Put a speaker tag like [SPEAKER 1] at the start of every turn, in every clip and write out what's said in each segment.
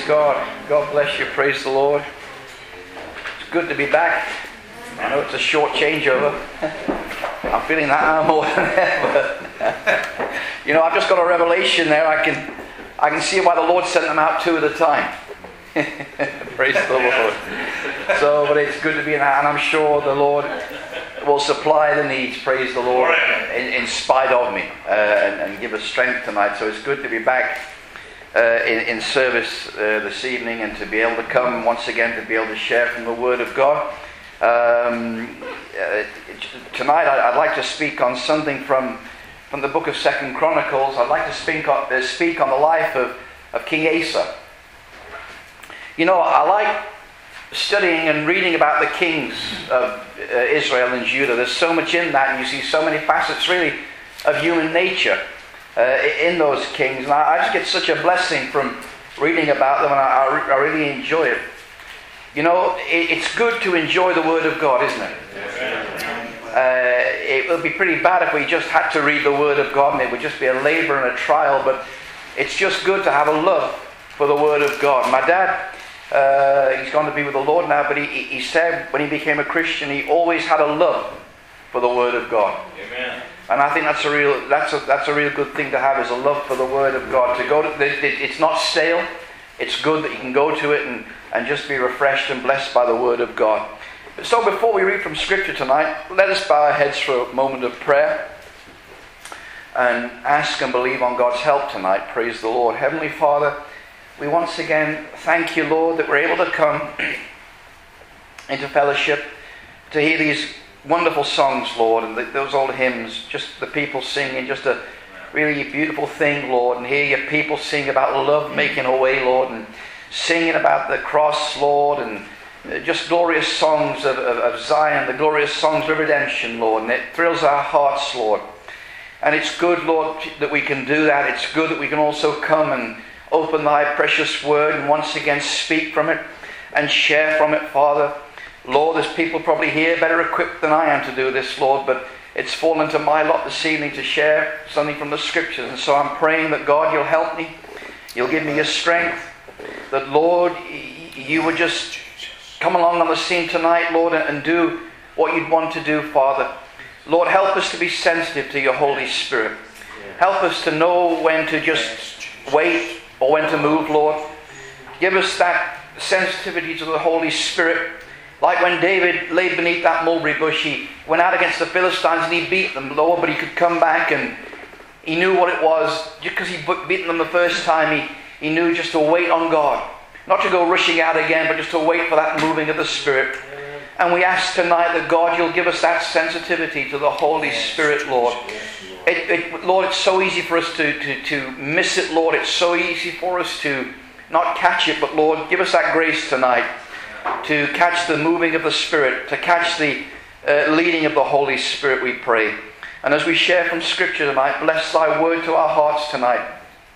[SPEAKER 1] God. God bless you. Praise the Lord. It's good to be back. I know it's a short changeover. I'm feeling that now more than ever. You know, I've just got a revelation there. I can see why the Lord sent them out two at a time. Praise the Lord. So, but it's good to be in that, and I'm sure the Lord will supply the needs, praise the Lord, in spite of me, and give us strength tonight. So it's good to be back in service this evening, and to be able to come once again to be able to share from the Word of God. Tonight I'd like to speak on something from the book of 2 Chronicles. I'd like to speak on the life of King Asa. You know, I like studying and reading about the kings of Israel and Judah. There's so much in that, and you see so many facets really of human nature in those kings. And I just get such a blessing from reading about them, and I really enjoy it. You know, it's good to enjoy the Word of God, isn't it? It would be pretty bad if we just had to read the Word of God and it would just be a labor and a trial, but it's just good to have a love for the Word of God. My dad, he's gone to be with the Lord now, but he said when he became a Christian, he always had a love for the Word of God. Amen. And I think that's a real good thing to have, is a love for the Word of God. It's not stale. It's good that you can go to it and just be refreshed and blessed by the Word of God. So before we read from Scripture tonight, let us bow our heads for a moment of prayer and ask and believe on God's help tonight. Praise the Lord. Heavenly Father, we once again thank you, Lord, that we're able to come into fellowship to hear these wonderful songs, Lord, and those old hymns, just the people singing, just a really beautiful thing, Lord, and hear your people sing about love making a way, Lord, and singing about the cross, Lord, and just glorious songs of Zion, the glorious songs of redemption, Lord, and it thrills our hearts, Lord. And it's good, Lord, that we can do that. It's good that we can also come and open thy precious word and once again speak from it and share from it, Father. Lord, there's people probably here better equipped than I am to do this, Lord, but it's fallen to my lot this evening to share something from the Scriptures. And so I'm praying that, God, you'll help me. You'll give me your strength. That, Lord, you would just come along on the scene tonight, Lord, and do what you'd want to do, Father. Lord, help us to be sensitive to your Holy Spirit. Help us to know when to just wait or when to move, Lord. Give us that sensitivity to the Holy Spirit. Like when David lay beneath that mulberry bush, he went out against the Philistines and he beat them, Lord, but he could come back and he knew what it was. Just because he'd beaten them the first time, he knew just to wait on God. Not to go rushing out again, but just to wait for that moving of the Spirit. And we ask tonight that, God, you'll give us that sensitivity to the Holy Spirit, Lord. Lord, it's so easy for us to miss it, Lord. It's so easy for us to not catch it. But, Lord, give us that grace tonight to catch the moving of the Spirit, to catch the leading of the Holy Spirit, we pray. And as we share from Scripture tonight, bless thy word to our hearts tonight.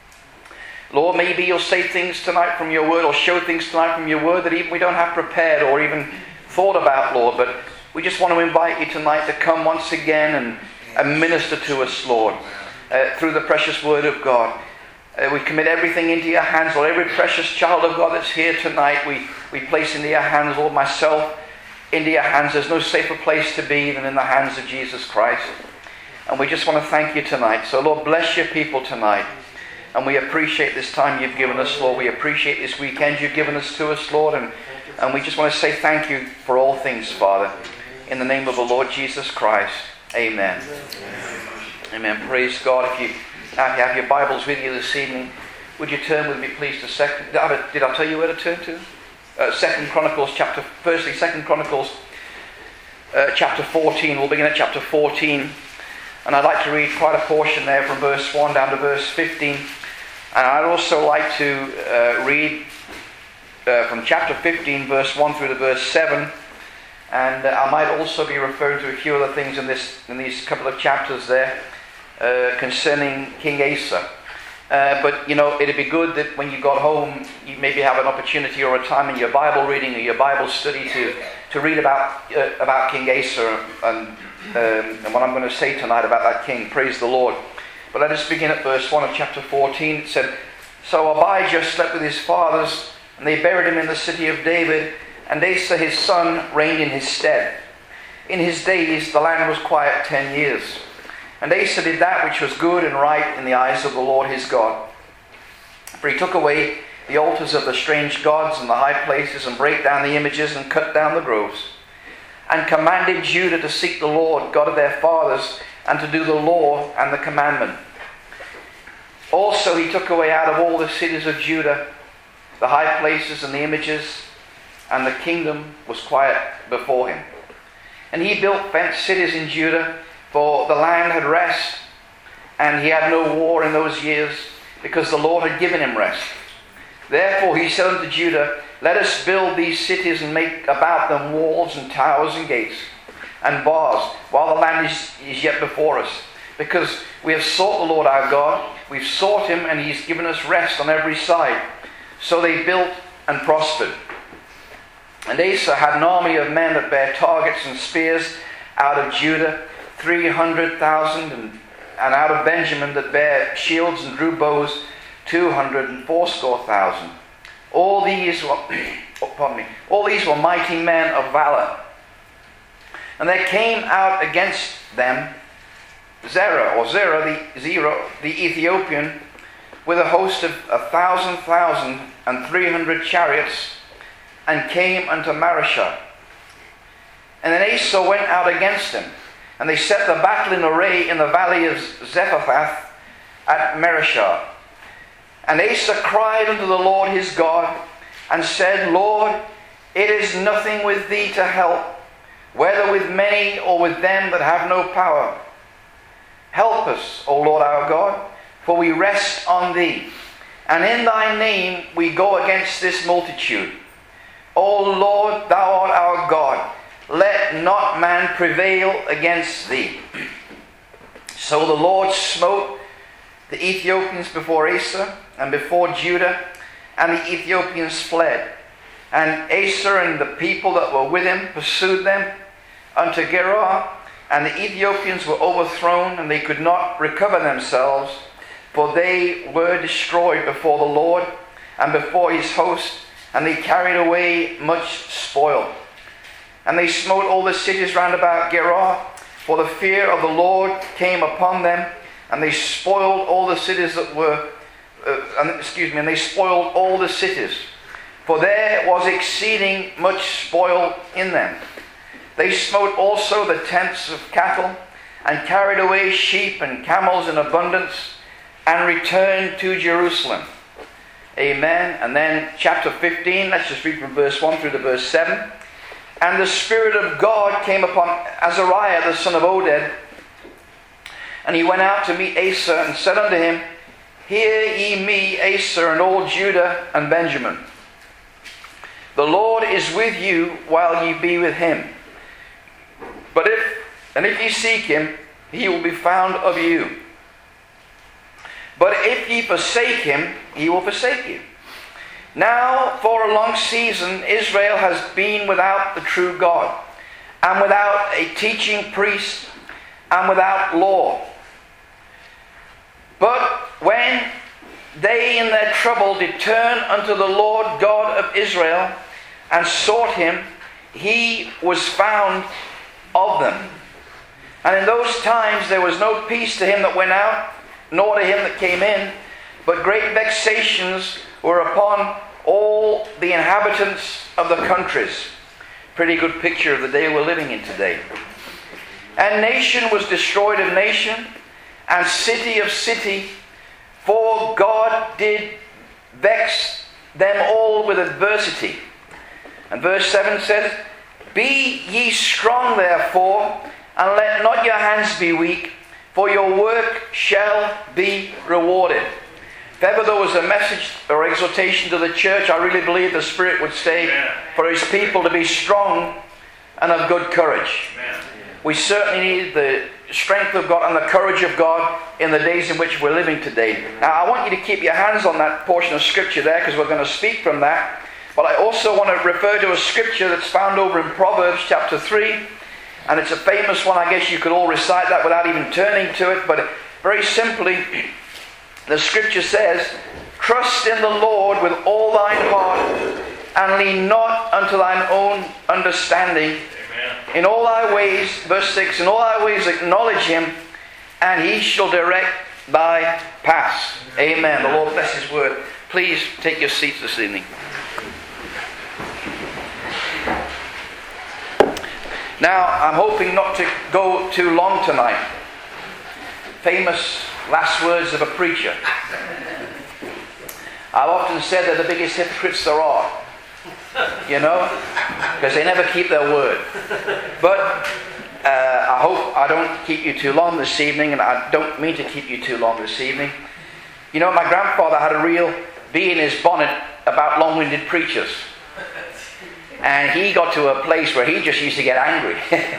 [SPEAKER 1] Lord, maybe you'll say things tonight from your word, or show things tonight from your word that even we don't have prepared or even thought about, Lord. But we just want to invite you tonight to come once again and minister to us, Lord, through the precious word of God. We commit everything into your hands, Lord. Every precious child of God that's here tonight, we place into your hands, Lord, myself into your hands. There's no safer place to be than in the hands of Jesus Christ. And we just want to thank you tonight. So, Lord, bless your people tonight. And we appreciate this time you've given us, Lord. We appreciate this weekend you've given us to us, Lord. And we just want to say thank you for all things, Father. In the name of the Lord Jesus Christ. Amen. Amen. Praise God. If you have your Bibles with you this evening, would you turn with me, please, to did I tell you where to turn to? 2 Chronicles chapter 14. We'll begin at chapter 14. And I'd like to read quite a portion there from verse 1 down to verse 15. And I'd also like to read from chapter 15, verse 1 through to verse 7. And I might also be referring to a few other things in these couple of chapters there concerning King Asa. But, you know, it'd be good that when you got home, you maybe have an opportunity or a time in your Bible reading or your Bible study to read about King Asa and what I'm going to say tonight about that king. Praise the Lord. But let us begin at verse 1 of chapter 14. It said, So Abijah slept with his fathers and they buried him in the city of David, and Asa his son reigned in his stead. In his days the land was quiet 10 years. And Asa did that which was good and right in the eyes of the Lord his God. For he took away the altars of the strange gods and the high places, and brake down the images, and cut down the groves, and commanded Judah to seek the Lord God of their fathers, and to do the law and the commandment. Also he took away out of all the cities of Judah the high places and the images, and the kingdom was quiet before him. And he built fenced cities in Judah, for the land had rest, and he had no war in those years, because the Lord had given him rest. Therefore he said unto Judah, let us build these cities, and make about them walls and towers and gates and bars, while the land is yet before us. Because we have sought the Lord our God, we've sought him, and he's given us rest on every side. So they built and prospered. And Asa had an army of men that bare targets and spears out of Judah, 300,000, and out of Benjamin that bare shields and drew bows, 280,000. All these were mighty men of valor. And there came out against them Zerah the Ethiopian, with a host of 1,300 chariots, and came unto Mareshah. And then Asa went out against him, and they set the battle in array in the valley of Zephathath at Mareshah. And Asa cried unto the Lord his God, and said, Lord, it is nothing with thee to help, whether with many or with them that have no power. Help us, O Lord our God, for we rest on thee, and in thy name we go against this multitude. O Lord, thou art our God, let not man prevail against thee. So the Lord smote the Ethiopians before Asa and before Judah, and the Ethiopians fled. And Asa and the people that were with him pursued them unto Gerar, and the Ethiopians were overthrown, and they could not recover themselves, for they were destroyed before the Lord and before his host, and they carried away much spoil. And they smote all the cities round about Gerar, for the fear of the Lord came upon them, and they spoiled all the cities that were, and they spoiled all the cities, for there was exceeding much spoil in them. They smote also the tents of cattle, and carried away sheep and camels in abundance, and returned to Jerusalem. Amen. And then chapter 15, let's just read from verse 1 through to verse 7. And the Spirit of God came upon Azariah the son of Oded, and he went out to meet Asa, and said unto him, Hear ye me, Asa, and all Judah and Benjamin. The Lord is with you while ye be with him. But if ye seek him, he will be found of you. But if ye forsake him, he will forsake you. Now for a long season Israel has been without the true God, and without a teaching priest, and without law. But when they in their trouble did turn unto the Lord God of Israel, and sought him, he was found of them. And in those times there was no peace to him that went out, nor to him that came in, but great vexations were upon all the inhabitants of the countries. Pretty good picture of the day we're living in today. And nation was destroyed of nation, and city of city, for God did vex them all with adversity. And verse 7 says, Be ye strong therefore, and let not your hands be weak, for your work shall be rewarded. If ever there was a message or exhortation to the church, I really believe the Spirit would say for his people to be strong and of good courage. Amen. We certainly need the strength of God and the courage of God in the days in which we're living today. Now I want you to keep your hands on that portion of Scripture there, because we're going to speak from that. But I also want to refer to a Scripture that's found over in Proverbs chapter 3. And it's a famous one. I guess you could all recite that without even turning to it. But very simply, the Scripture says, Trust in the Lord with all thine heart, and lean not unto thine own understanding. Amen. In all thy ways, verse 6, in all thy ways acknowledge him, and he shall direct thy paths. Amen. The Lord bless his word. Please take your seats this evening. Now, I'm hoping not to go too long tonight. Famous last words of a preacher. I've often said they're the biggest hypocrites there are. Because they never keep their word. But I hope I don't keep you too long this evening, and I don't mean to keep you too long this evening. My grandfather had a real bee in his bonnet about long-winded preachers. And he got to a place where he just used to get angry.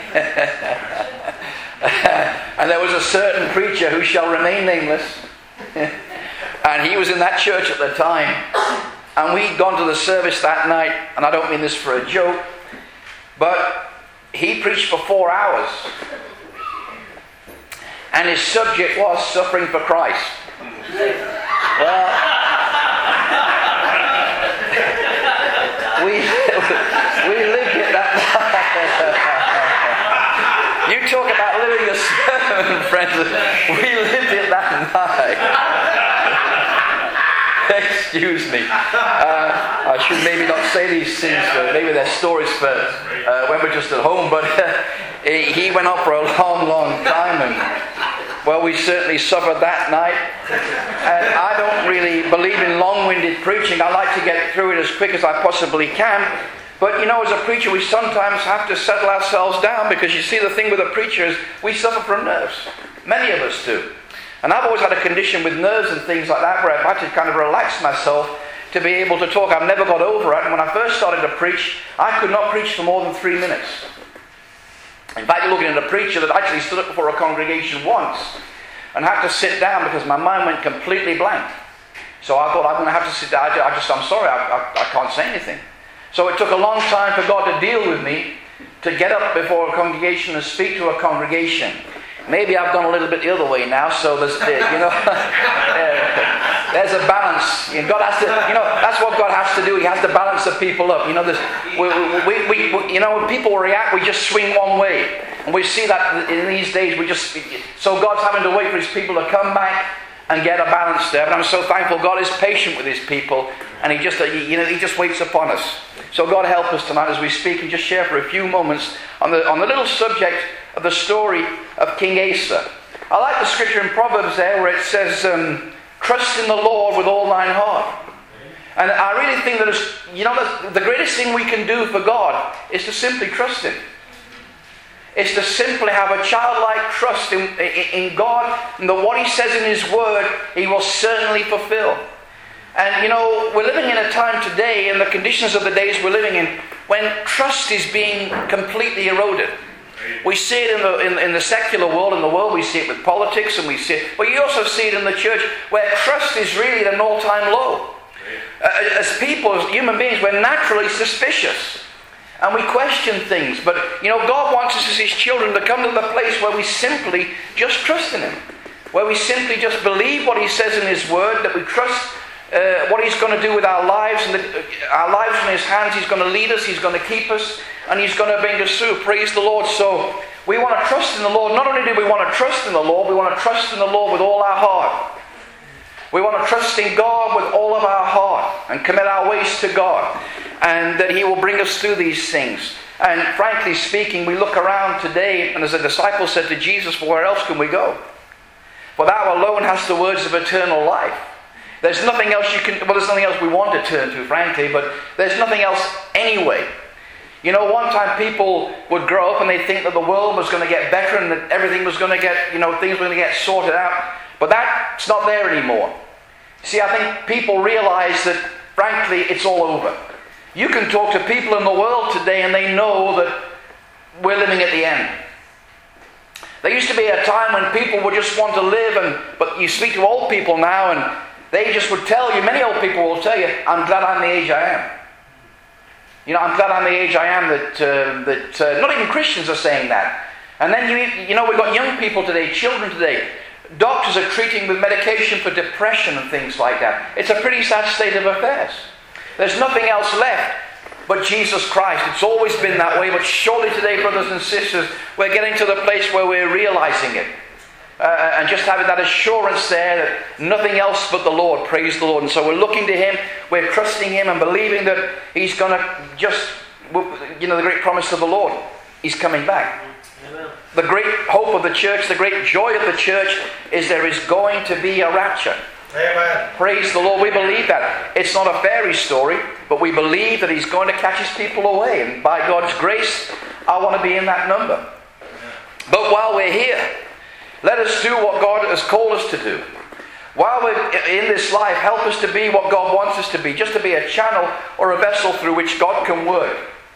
[SPEAKER 1] And there was a certain preacher who shall remain nameless. And he was in that church at the time. And we'd gone to the service that night, and I don't mean this for a joke, but he preached for 4 hours. And his subject was suffering for Christ. Well, we lived it that night. You talk about living a sermon, friends. We lived it that night. Excuse me. I should maybe not say these things, maybe they're stories for when we're just at home, but he went on for a long, long time, and well, we certainly suffered that night. And I don't really believe in long-winded preaching. I like to get through it as quick as I possibly can. But as a preacher, we sometimes have to settle ourselves down, because you see, the thing with a preacher is we suffer from nerves. Many of us do. And I've always had a condition with nerves and things like that where I've had to kind of relax myself to be able to talk. I've never got over it. And when I first started to preach, I could not preach for more than 3 minutes. In fact, you're looking at a preacher that actually stood up before a congregation once and had to sit down because my mind went completely blank. So I thought, I'm going to have to sit down. I'm sorry, I can't say anything. So it took a long time for God to deal with me to get up before a congregation and speak to a congregation. Maybe I've gone a little bit the other way now, so there's a balance. God has to, that's what God has to do. He has to balance the people up. When people react, we just swing one way, and we see that in these days. So God's having to wait for His people to come back and get a balance there. But I'm so thankful God is patient with His people, and He just waits upon us. So God help us tonight as we speak, and just share for a few moments on the little subject of the story of King Asa. I like the scripture in Proverbs there where it says, trust in the Lord with all thine heart. And I really think that the greatest thing we can do for God is to simply trust Him. It's to simply have a childlike trust in God, and that what He says in His Word, He will certainly fulfill. And we're living in a time today, in the conditions of the days we're living in, when trust is being completely eroded. We see it in the secular world, in the world. We see it with politics, and we see it, but you also see it in the church, where trust is really at an all-time low. As people, as human beings, we're naturally suspicious, and we question things. But God wants us as His children to come to the place where we simply just trust in Him, where we simply just believe what He says in His Word, that we trust what He's going to do with our lives, and our lives in His hands. He's going to lead us, He's going to keep us, and He's going to bring us through. Praise the Lord. So we want to trust in the Lord. Not only do we want to trust in the Lord, we want to trust in the Lord with all our heart. We want to trust in God with all of our heart and commit our ways to God, and that He will bring us through these things. And frankly speaking, we look around today, and as the disciples said to Jesus, "For where else can we go? For Thou alone hast the words of eternal life." There's nothing else there's nothing else we want to turn to, frankly, but there's nothing else anyway. One time people would grow up and they'd think that the world was going to get better and that everything was going to get, things were going to get sorted out. But that's not there anymore. See, I think people realize that, frankly, it's all over. You can talk to people in the world today and they know that we're living at the end. There used to be a time when people would just want to live, but you speak to old people now and they just would tell you, many old people will tell you, I'm glad I'm the age I am. I'm glad I'm the age I am that not even Christians are saying that. And then, we've got young people today, children today. Doctors are treating with medication for depression and things like that. It's a pretty sad state of affairs. There's nothing else left but Jesus Christ. It's always been that way, but surely today, brothers and sisters, we're getting to the place where we're realizing it. And just having that assurance there that nothing else but the Lord. Praise the Lord. And so we're looking to Him, we're trusting Him and believing that He's going to just, the great promise of the Lord. He's coming back. Amen. The great hope of the church, the great joy of the church is there is going to be a rapture. Amen. Praise the Lord. We believe that. It's not a fairy story, but we believe that He's going to catch His people away. And by God's grace, I want to be in that number. Amen. But while we're here, let us do what God has called us to do. While we're in this life, help us to be what God wants us to be. Just to be a channel or a vessel through which God can work.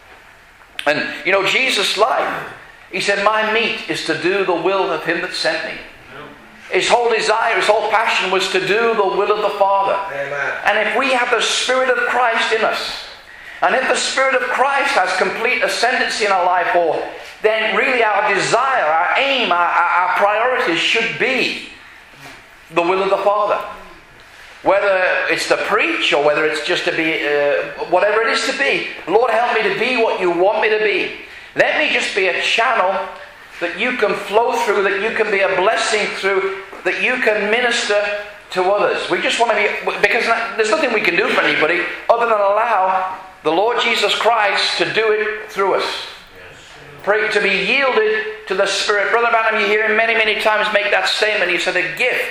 [SPEAKER 1] And, Jesus' life, He said, my meat is to do the will of Him that sent me. His whole desire, His whole passion was to do the will of the Father. Amen. And if we have the Spirit of Christ in us, and if the Spirit of Christ has complete ascendancy in our life, then really our desire, our aim, our priorities should be the will of the Father. Whether it's to preach or whether it's just to be, whatever it is to be. Lord, help me to be what You want me to be. Let me just be a channel that You can flow through, that You can be a blessing through, that You can minister to others. We just want to be, because there's nothing we can do for anybody other than allow the Lord Jesus Christ to do it through us. Pray to be yielded to the Spirit. Brother Branham, you hear him many, many times make that statement. He said a gift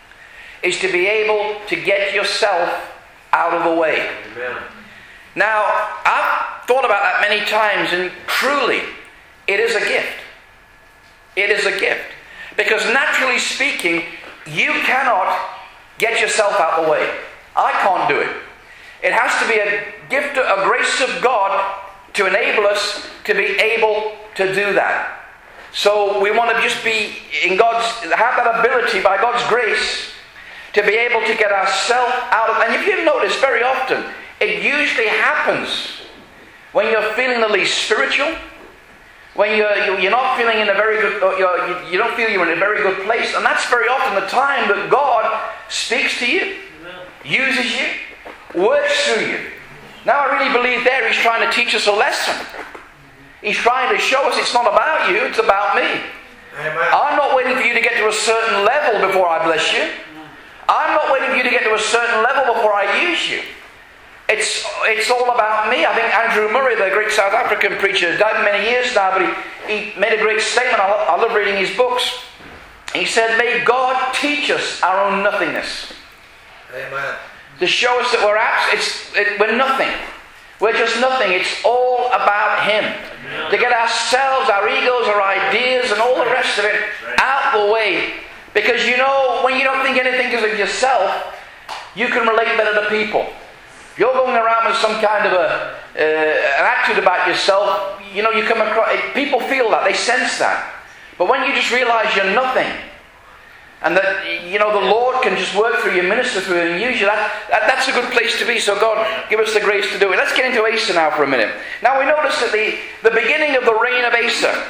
[SPEAKER 1] is to be able to get yourself out of the way. Amen. Now, I've thought about that many times, and truly, it is a gift. It is a gift. Because naturally speaking, you cannot get yourself out of the way. I can't do it. It has to be a gift, a grace of God to enable us to be able to do that. So we want to just be have that ability by God's grace to be able to get ourselves out of. And if you notice, very often it usually happens when you're feeling the least spiritual, when you're not feeling in a very good, you don't feel you're in a very good place, and that's very often the time that God speaks to you, uses you, works through you. Now I really believe there He's trying to teach us a lesson. He's trying to show us it's not about you, it's about me. Amen. I'm not waiting for you to get to a certain level before I bless you. I'm not waiting for you to get to a certain level before I use you. It's all about me. I think Andrew Murray, the great South African preacher, died many years now, but he made a great statement. I love reading his books. He said, may God teach us our own nothingness. Amen. To show us that we're nothing. We're just nothing. It's all about Him. Amen. To get ourselves, our egos, our ideas, and all the rest of it out of the way. Because when you don't think anything of yourself, you can relate better to people. If you're going around with some kind of an attitude about yourself, you come across, people feel that, they sense that. But when you just realize you're nothing, and that, the Lord can just work through you, minister through you, and use you, that's a good place to be. So God, give us the grace to do it. Let's get into Asa now for a minute. Now we notice at the beginning of the reign of Asa,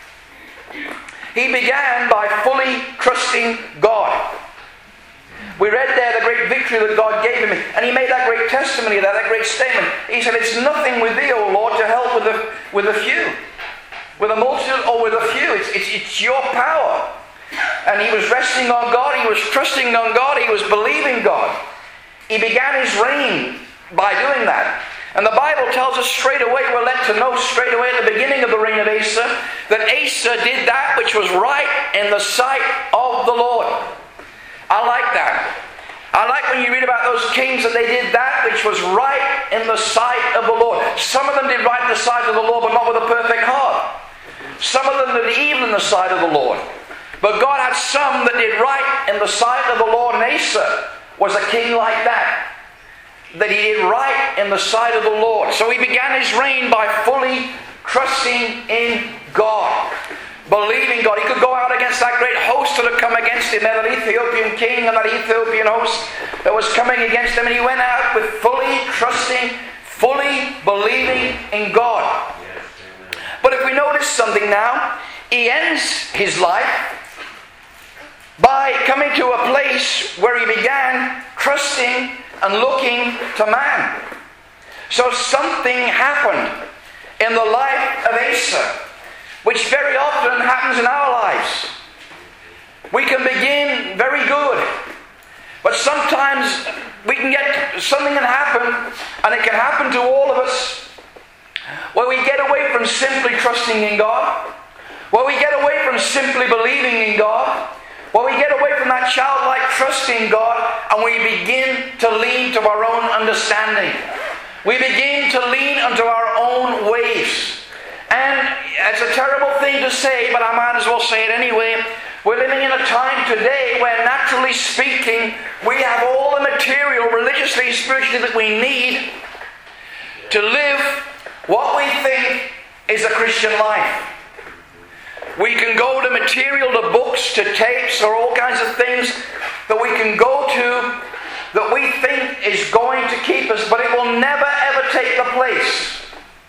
[SPEAKER 1] he began by fully trusting God. We read there the great victory that God gave him, and he made that great testimony, that great statement. He said, it's nothing with thee, O Lord, to help with a few. With a multitude or with a few. It's your power. And he was resting on God, he was trusting on God, he was believing God. He began his reign by doing that. And the Bible tells us straight away, we're led to know straight away at the beginning of the reign of Asa, that Asa did that which was right in the sight of the Lord. I like that. I like when you read about those kings that they did that which was right in the sight of the Lord. Some of them did right in the sight of the Lord, but not with a perfect heart. Some of them did evil in the sight of the Lord. But God had some that did right in the sight of the Lord, and Asa was a king like that. That he did right in the sight of the Lord. So he began his reign by fully trusting in God. Believing God. He could go out against that great host that had come against him, that Ethiopian king and that Ethiopian host that was coming against him. And he went out with fully trusting, fully believing in God. But if we notice something now, he ends his life by coming to a place where he began trusting and looking to man. So something happened in the life of Asa, which very often happens in our lives. We can begin very good, but sometimes we can get, something can happen, and it can happen to all of us, where we get away from simply trusting in God, where we get away from simply believing in God, where we get away from that childlike trust in God, and we begin to lean to our own understanding. We begin to lean unto our own ways. And it's a terrible thing to say, but I might as well say it anyway. We're living in a time today where, naturally speaking, we have all the material, religiously, spiritually, that we need to live what we think is a Christian life. We can go to material, to books, to tapes, or all kinds of things that we can go to that we think is going to keep us, but it will never ever take the place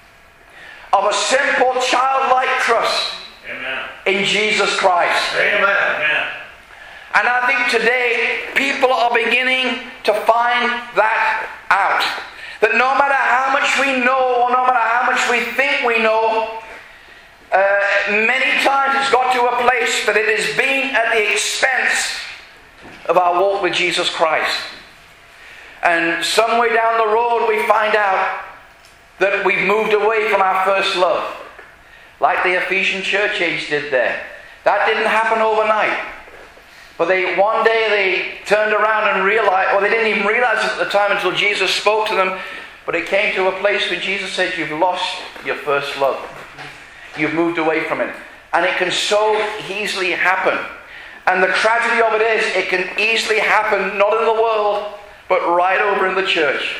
[SPEAKER 1] of a simple childlike trust in Jesus Christ.
[SPEAKER 2] Amen.
[SPEAKER 1] And I think today people are beginning to find that out. That no matter how much we know, or no matter how much we think we know, many times it's got to a place that it has been at the expense of our walk with Jesus Christ. And somewhere down the road we find out that we've moved away from our first love, like the Ephesian church age did there. That didn't happen overnight. But one day they turned around and realized, or they didn't even realize it at the time until Jesus spoke to them, but it came to a place where Jesus said, you've lost your first love. You've moved away from it. And it can so easily happen. And the tragedy of it is, it can easily happen, not in the world, but right over in the church.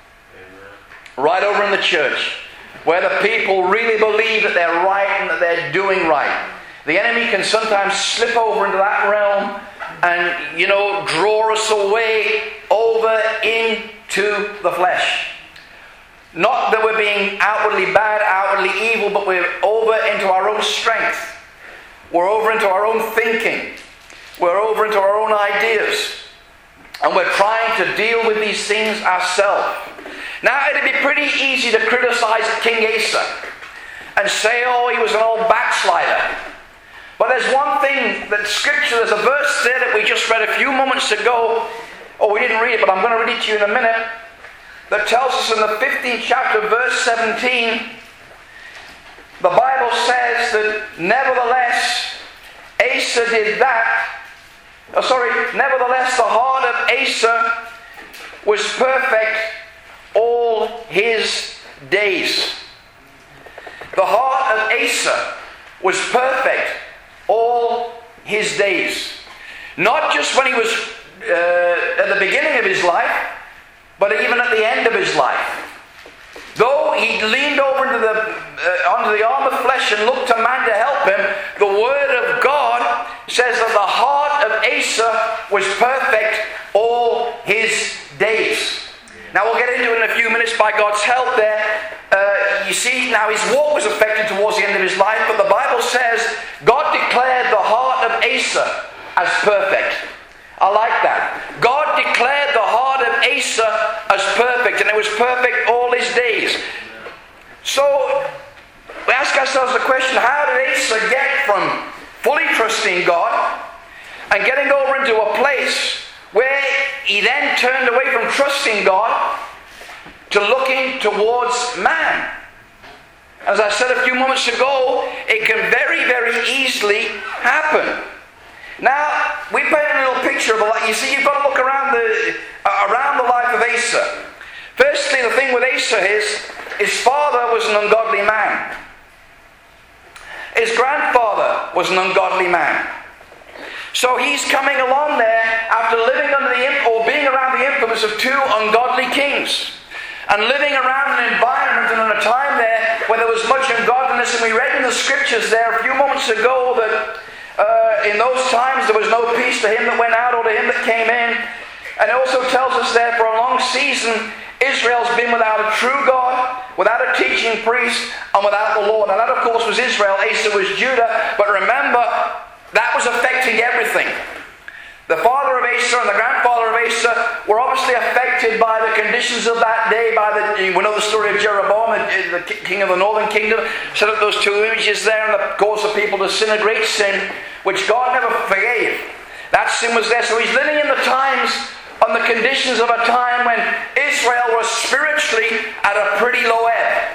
[SPEAKER 1] Right over in the church, where the people really believe that they're right and that they're doing right. The enemy can sometimes slip over into that realm and, draw us away over into the flesh. Not that we're being outwardly bad, outwardly evil, but we're over into our own strength. We're over into our own thinking. We're over into our own ideas. And we're trying to deal with these things ourselves. Now, it'd be pretty easy to criticize King Asa and say, oh, he was an old backslider. But there's one thing that Scripture, there's a verse there that we just read a few moments ago. Oh, we didn't read it, but I'm going to read it to you in a minute. That tells us in the 15th chapter, verse 17, the Bible says that nevertheless, Asa did that. Nevertheless, the heart of Asa was perfect all his days. The heart of Asa was perfect all his days. Not just when he was at the beginning of his life, but even at the end of his life. Though he leaned over onto the arm of flesh and looked to man to help him, the Word of God says that the heart of Asa was perfect all his days. Now we'll get into it in a few minutes by God's help there. You see, now his walk was affected towards the end of his life, but the Bible says God declared the heart of Asa as perfect. I like that. God declared the heart of Asa as perfect, and it was perfect all his days. So we ask ourselves the question, how did Asa get from fully trusting God and getting over into a place where he then turned away from trusting God to looking towards man? As I said a few moments ago, it can very, very easily happen. Now, we paint a little picture of a life. You see, you've got to look around the life of Asa. Firstly, the thing with Asa is, his father was an ungodly man. His grandfather was an ungodly man. So he's coming along there after living under being around the influence of two ungodly kings. And living around an environment and in a time there where there was much ungodliness. And we read in the Scriptures there a few moments ago that in those times there was no peace to him that went out or to him that came in. And it also tells us there for a long season Israel's been without a true God, without a teaching priest, and without the Lord. Now that of course was Israel, Asa was Judah, but remember that was affecting everything. The father of Asa and the grandfather of grace were obviously affected by the conditions of that day. We know the story of Jeroboam, the king of the northern kingdom, set up those two images there and caused the people to sin a great sin, which God never forgave. That sin was there. So he's living in the times and the conditions of a time when Israel was spiritually at a pretty low ebb.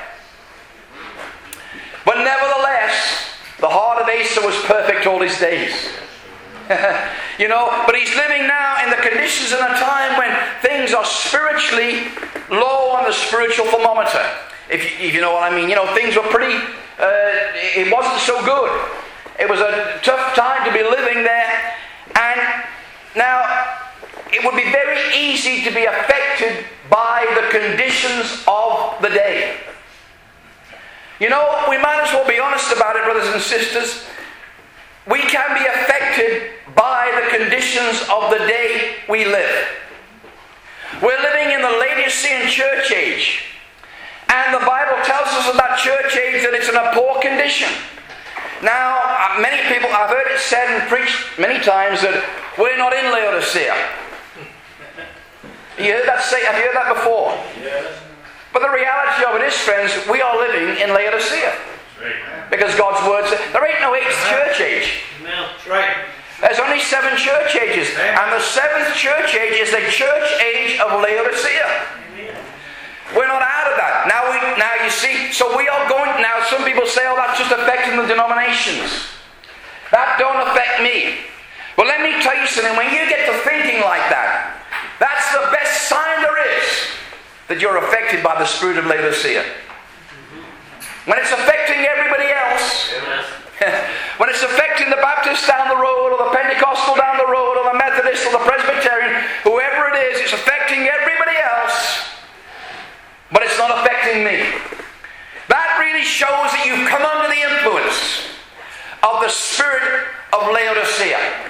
[SPEAKER 1] But nevertheless, the heart of Asa was perfect all his days. But he's living now in the conditions in a time when things are spiritually low on the spiritual thermometer. If you know what I mean. Things were pretty, it wasn't so good. It was a tough time to be living there. And now, it would be very easy to be affected by the conditions of the day. We might as well be honest about it, brothers and sisters. We can be affected by the conditions of the day we live. We're living in the Laodicean church age. And the Bible tells us of that church age that it's in a poor condition. Now, many people, I've heard it said and preached many times that we're not in Laodicea. Have you heard that before? Yes. But the reality of it is, friends, we are living in Laodicea. Because God's word says, there ain't no 8th church age.
[SPEAKER 2] No, that's right.
[SPEAKER 1] There's only 7 church ages. And the 7th church age is the church age of Laodicea. We're not out of that. Now you see, so we are going, now some people say, oh, that's just affecting the denominations. That don't affect me. Well, let me tell you something. When you get to thinking like that, that's the best sign there is that you're affected by the spirit of Laodicea. When it's affecting everybody else, when it's affecting the Baptist down the road, or the Pentecostal down the road, or the Methodist, or the Presbyterian, whoever it is, it's affecting everybody else, but it's not affecting me. That really shows that you've come under the influence of the spirit of Laodicea.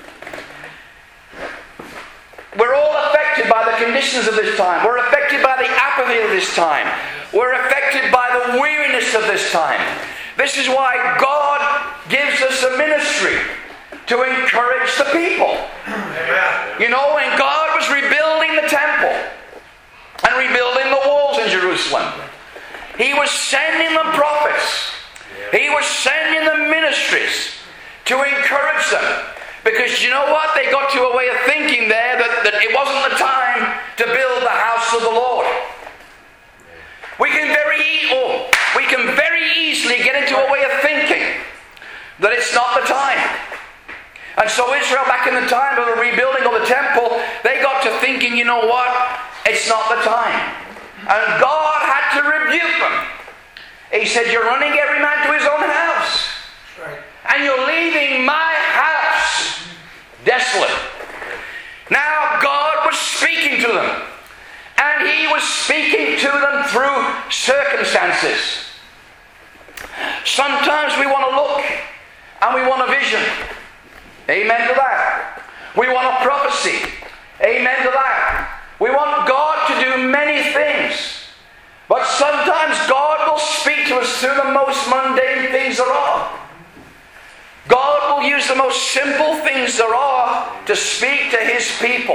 [SPEAKER 1] We're all affected by the conditions of this time. We're affected by the apathy of this time. We're affected by the weariness of this time. This is why God gives us a ministry to encourage the people. Amen. When God was rebuilding the temple and rebuilding the walls in Jerusalem, He was sending them prophets. He was sending them ministries to encourage them. Because you know what? They got to a way of thinking there that it wasn't the time to build the house of the Lord. We can very easily get into a way of thinking that it's not the time. And so Israel, back in the time of the rebuilding of the temple, they got to thinking, you know what? It's not the time. And God had to rebuke them. He said, you're running every man to his own house. Right. And you're leaving my house desolate. Now God was speaking to them. And He was speaking to them through circumstances. Sometimes we want to look and we want a vision. Amen to that. We want a prophecy. Amen to that. We want God to do many things. But sometimes God will speak to us through the most mundane things there are. God will use the most simple things there are to speak to His people.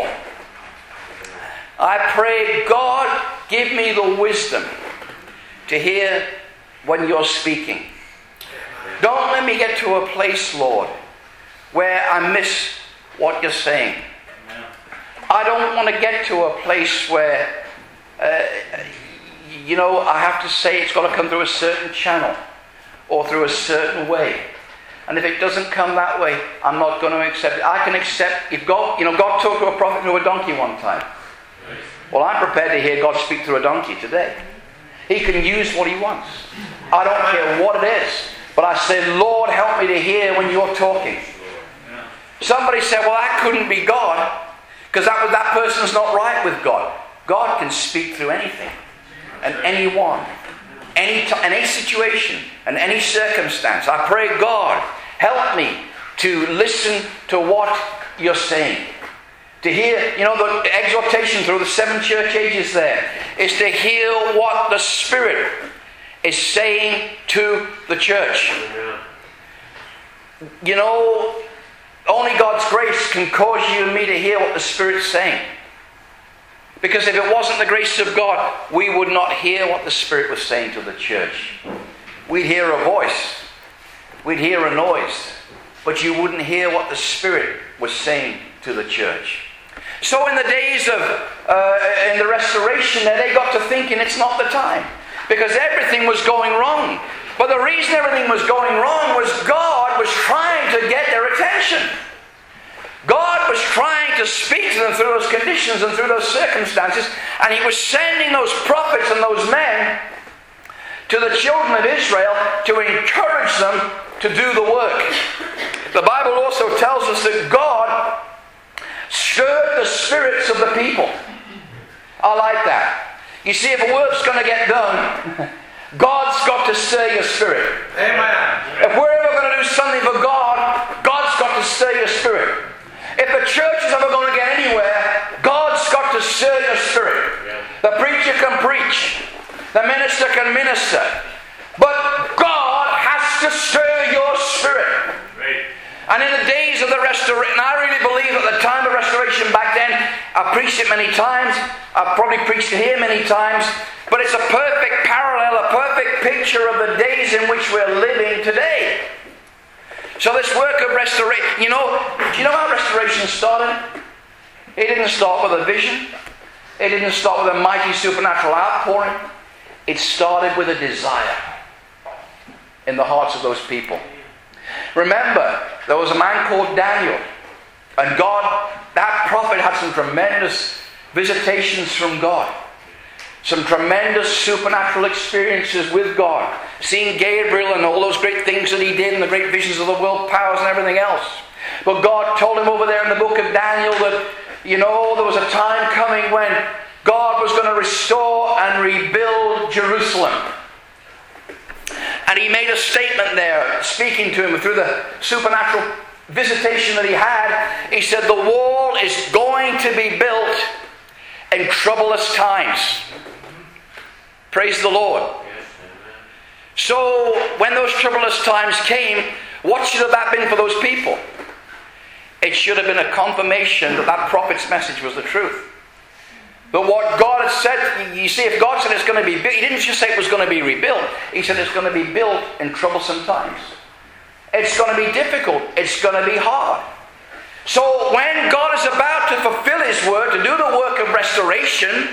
[SPEAKER 1] I pray, God, give me the wisdom to hear when you're speaking. Don't let me get to a place, Lord, where I miss what you're saying. I don't want to get to a place where, I have to say it's got to come through a certain channel or through a certain way. And if it doesn't come that way, I'm not going to accept it. I can accept, if God talked to a prophet through a donkey one time. Well, I'm prepared to hear God speak through a donkey today. He can use what He wants. I don't care what it is. But I say, Lord, help me to hear when you're talking. Somebody said, well, that couldn't be God, because that person's not right with God. God can speak through anything and anyone, any situation and any circumstance. I pray, God, help me to listen to what you're saying. To hear, the exhortation through the 7 church ages there is to hear what the Spirit is saying to the church. Only God's grace can cause you and me to hear what the Spirit's saying. Because if it wasn't the grace of God, we would not hear what the Spirit was saying to the church. We'd hear a voice. We'd hear a noise. But you wouldn't hear what the Spirit was saying to the church. So in the days of, in the restoration there, they got to thinking it's not the time. Because everything was going wrong. But the reason everything was going wrong was God was trying to get their attention. God was trying to speak to them through those conditions and through those circumstances. And He was sending those prophets and those men to the children of Israel to encourage them to do the work. The Bible also tells us that God stirred the spirits of the people. I like that. You see, if a work's going to get done, God's got to stir your spirit.
[SPEAKER 2] Amen.
[SPEAKER 1] If we're ever going to do something for God, God's got to stir your spirit. If the church is ever going to get anywhere, God's got to stir your spirit. The preacher can preach. The minister can minister. But God has to stir your spirit. And in the days of the restoration, I really believe at the time of restoration back then, I preached it many times. I've probably preached it here many times. But it's a perfect parallel, a perfect picture of the days in which we're living today. So this work of restoration, do you know how restoration started? It didn't start with a vision. It didn't start with a mighty supernatural outpouring. It started with a desire in the hearts of those people. Remember, there was a man called Daniel. And God, that prophet had some tremendous visitations from God. Some tremendous supernatural experiences with God. Seeing Gabriel and all those great things that he did and the great visions of the world powers and everything else. But God told him over there in the book of Daniel that, there was a time coming when God was going to restore and rebuild Jerusalem. And He made a statement there, speaking to him through the supernatural visitation that he had. He said, the wall is going to be built in troublous times. Praise the Lord. So, when those troublous times came, what should have that been for those people? It should have been a confirmation that that prophet's message was the truth. But what God had said, you see, if God said it's going to be built, He didn't just say it was going to be rebuilt. He said it's going to be built in troublesome times. It's going to be difficult. It's going to be hard. So when God is about to fulfill His word, to do the work of restoration,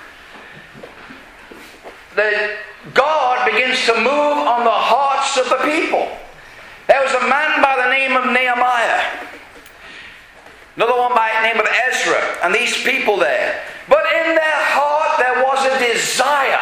[SPEAKER 1] God begins to move on the hearts of the people. There was a man by the name of Nehemiah. Another one by the name of Ezra. And these people there. But in their heart there was a desire.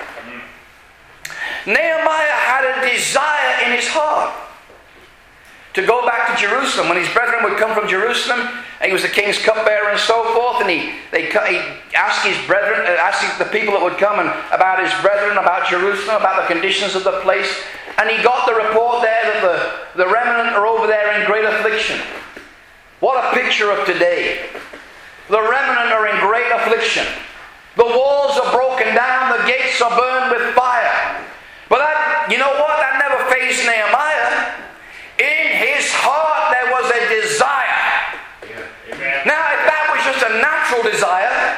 [SPEAKER 1] Nehemiah had a desire in his heart to go back to Jerusalem. When his brethren would come from Jerusalem, and he was the king's cupbearer and so forth, and he asked his brethren, asked the people that would come about his brethren, about Jerusalem, about the conditions of the place, and he got the report there that the remnant are over there in great affliction. What a picture of today. The remnant are in great affliction. The walls are broken down, the gates are burned with fire. But that, you know what? That never fazed Nehemiah. In his heart there was a desire. Now, if that was just a natural desire,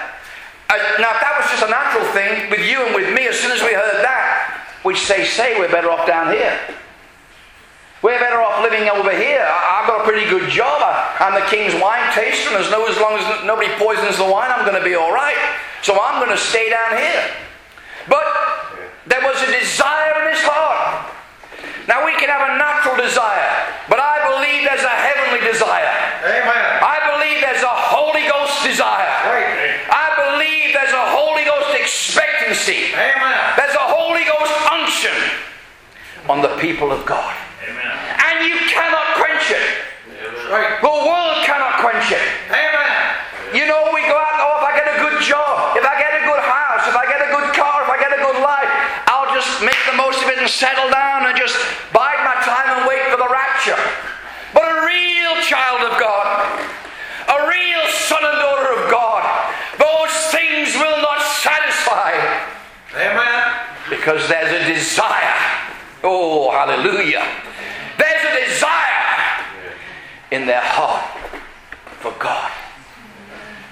[SPEAKER 1] thing with you and with me, as soon as we heard that, we'd say, we're better off down here. We're better off living over here. I've got a pretty good job. I'm the king's wine taster, and as long as nobody poisons the wine, I'm going to be all right. So I'm going to stay down here. But there was a desire in his heart. Now we can have a natural desire, but I believe there's a heavenly desire.
[SPEAKER 2] Amen.
[SPEAKER 1] I believe there's a Holy Ghost desire.
[SPEAKER 2] Right.
[SPEAKER 1] I believe there's a Holy Ghost expectancy.
[SPEAKER 2] Amen.
[SPEAKER 1] There's a Holy Ghost unction on the people of God.
[SPEAKER 2] Amen.
[SPEAKER 1] And you cannot quench it.
[SPEAKER 2] Right.
[SPEAKER 1] The world cannot quench it.
[SPEAKER 2] Amen.
[SPEAKER 1] You know, we go out, if I get a good job, if I get a good house, if I get a good car, if I get a good life, I'll just make the most of it and settle down and just bide my time and wait for the rapture. But a real child of God, a real son and daughter of God, those things will not satisfy.
[SPEAKER 2] Amen.
[SPEAKER 1] Because there's a desire. Oh, hallelujah. There's a desire in their heart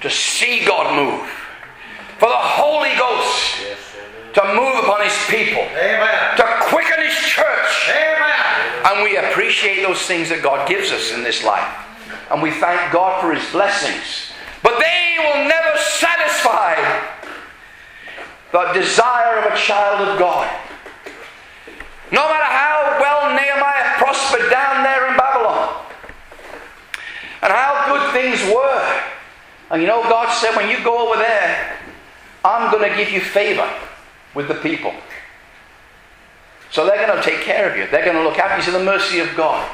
[SPEAKER 1] to see God move. For the Holy Ghost to move upon His people.
[SPEAKER 2] Amen.
[SPEAKER 1] To quicken His church.
[SPEAKER 2] Amen.
[SPEAKER 1] And we appreciate those things that God gives us in this life. And we thank God for His blessings. But they will never satisfy the desire of a child of God. No matter how well Nehemiah prospered down there in Babylon, and how good things were. And you know, God said, when you go over there, I'm going to give you favor with the people. So they're going to take care of you. They're going to look after you. To the mercy of God.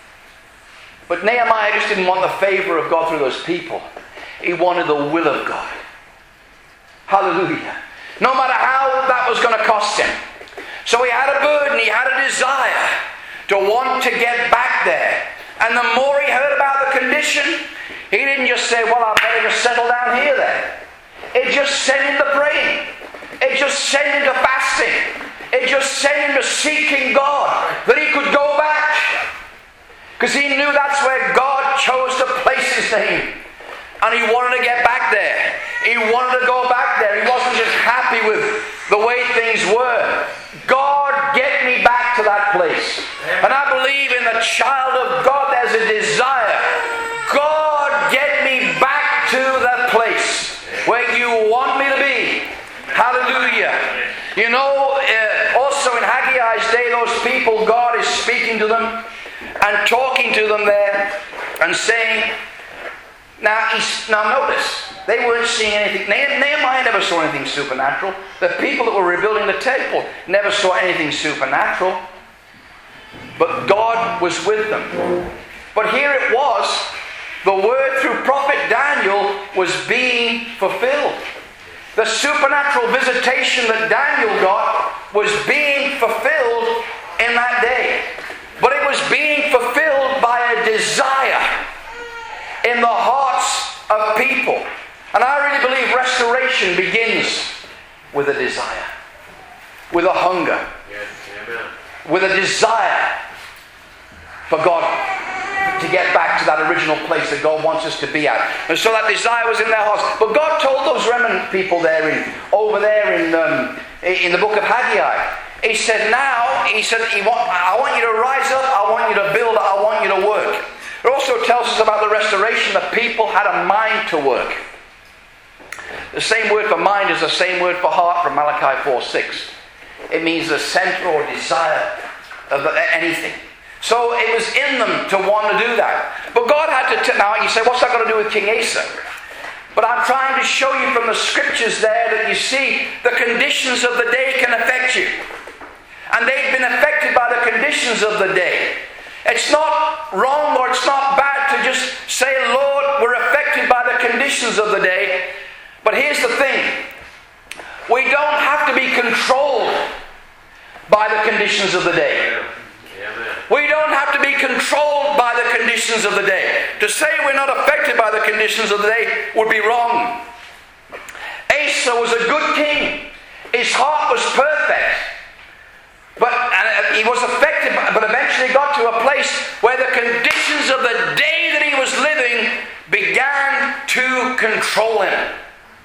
[SPEAKER 1] But Nehemiah just didn't want the favor of God through those people. He wanted the will of God. Hallelujah. No matter how that was going to cost him. So he had a burden, he had a desire to want to get back there. And the more he heard about the condition, he didn't just say, well, I better just settle down here then. It just sent him to praying. It just sent him to fasting. It just sent him to seeking God, that he could go back. Because he knew that's where God chose to place his name. And he wanted to get back there. He wanted to go back there. He wasn't just happy with the way things were. God, get me back to that place. And I believe in the child of God there's a desire. God, get me back to that place where you want me to be. Hallelujah. You know, also in Haggai's day, those people, God is speaking to them and talking to them there and saying, now notice, they weren't seeing anything. Nehemiah never saw anything supernatural. The people that were rebuilding the temple never saw anything supernatural. But God was with them. But here it was, the word through prophet Daniel was being fulfilled. The supernatural visitation that Daniel got was being fulfilled in that day. But it was being fulfilled by a desire in the hearts of people. And I really believe restoration begins with a desire, with a hunger, with a desire for God to get back to that original place that God wants us to be at. And so that desire was in their hearts. But God told those remnant people over there in the book of Haggai, He said, I want you to rise up, I want you to build, I want you to work. It also tells us about the restoration. The people had a mind to work. The same word for mind is the same word for heart from Malachi 4:6. It means the center or desire of anything. So it was in them to want to do that. But God had to... Now you say, what's that got to do with King Asa? But I'm trying to show you from the scriptures there that you see the conditions of the day can affect you. And they've been affected by the conditions of the day. It's not wrong or it's not bad to just say, Lord, we're affected by the conditions of the day. But here's the thing. We don't have to be controlled by the conditions of the day. We don't have to be controlled by the conditions of the day. To say we're not affected by the conditions of the day would be wrong. Asa was a good king. His heart was perfect. But he was affected, but eventually got to a place where the conditions of the day that he was living began to control him.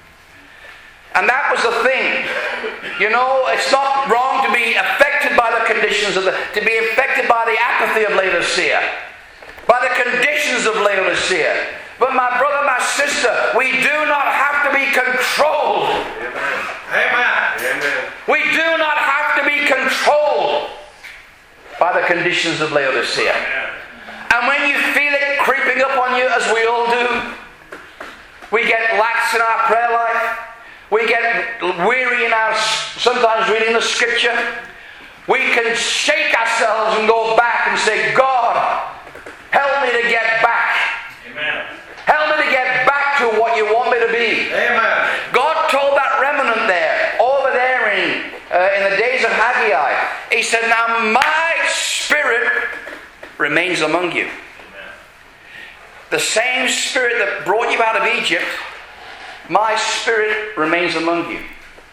[SPEAKER 1] And that was the thing. You know, it's not wrong to be affected by the conditions to be affected by the apathy of Laodicea, by the conditions of Laodicea. But my brother, my sister, we do not have to be controlled.
[SPEAKER 2] Amen.
[SPEAKER 1] We do not have to be controlled by the conditions of Laodicea. And when you feel it creeping up on you, as we all do, we get lax in our prayer life. We get weary in our sometimes reading the scripture. We can shake ourselves and go back and say, God, help me to get back.
[SPEAKER 2] Amen.
[SPEAKER 1] Help me to get back to what you want me to be.
[SPEAKER 2] Amen.
[SPEAKER 1] God told that remnant there, over there in the days of Haggai, He said, now my spirit remains among you.
[SPEAKER 2] Amen.
[SPEAKER 1] The same spirit that brought you out of Egypt, my spirit remains among you.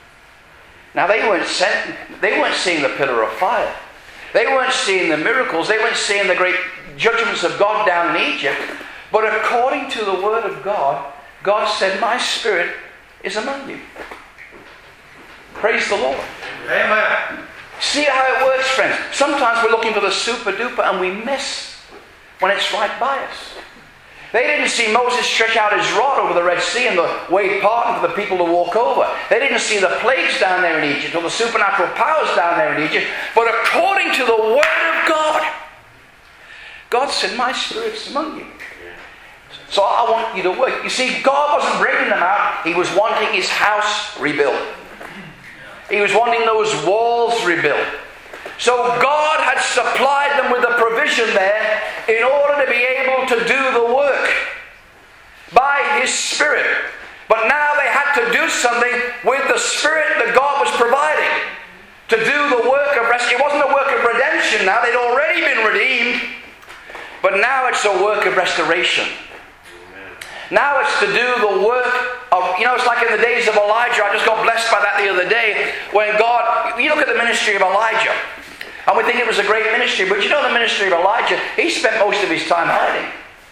[SPEAKER 1] Now they weren't seeing the pillar of fire. They weren't seeing the miracles. They weren't seeing the great judgments of God down in Egypt. But according to the word of God, God said, my Spirit is among you. Praise the Lord.
[SPEAKER 2] Amen.
[SPEAKER 1] See how it works, friends. Sometimes we're looking for the super duper and we miss when it's right by us. They didn't see Moses stretch out his rod over the Red Sea and the way parting for the people to walk over. They didn't see the plagues down there in Egypt or the supernatural powers down there in Egypt. But according to the Word of God, God said, my Spirit's among you. So I want you to work. You see, God wasn't bringing them out. He was wanting his house rebuilt. He was wanting those walls rebuilt. So God had supplied them with a provision there in order to be able to do the work by his Spirit. But now they had to do something with the Spirit that God was providing to do the work of rescue. It wasn't a work of redemption now. They'd already been redeemed. But now it's a work of restoration. Now it's to do the work of, it's like in the days of Elijah. I just got blessed by that the other day. When God, you look at the ministry of Elijah, and we think it was a great ministry, but the ministry of Elijah, he spent most of his time hiding.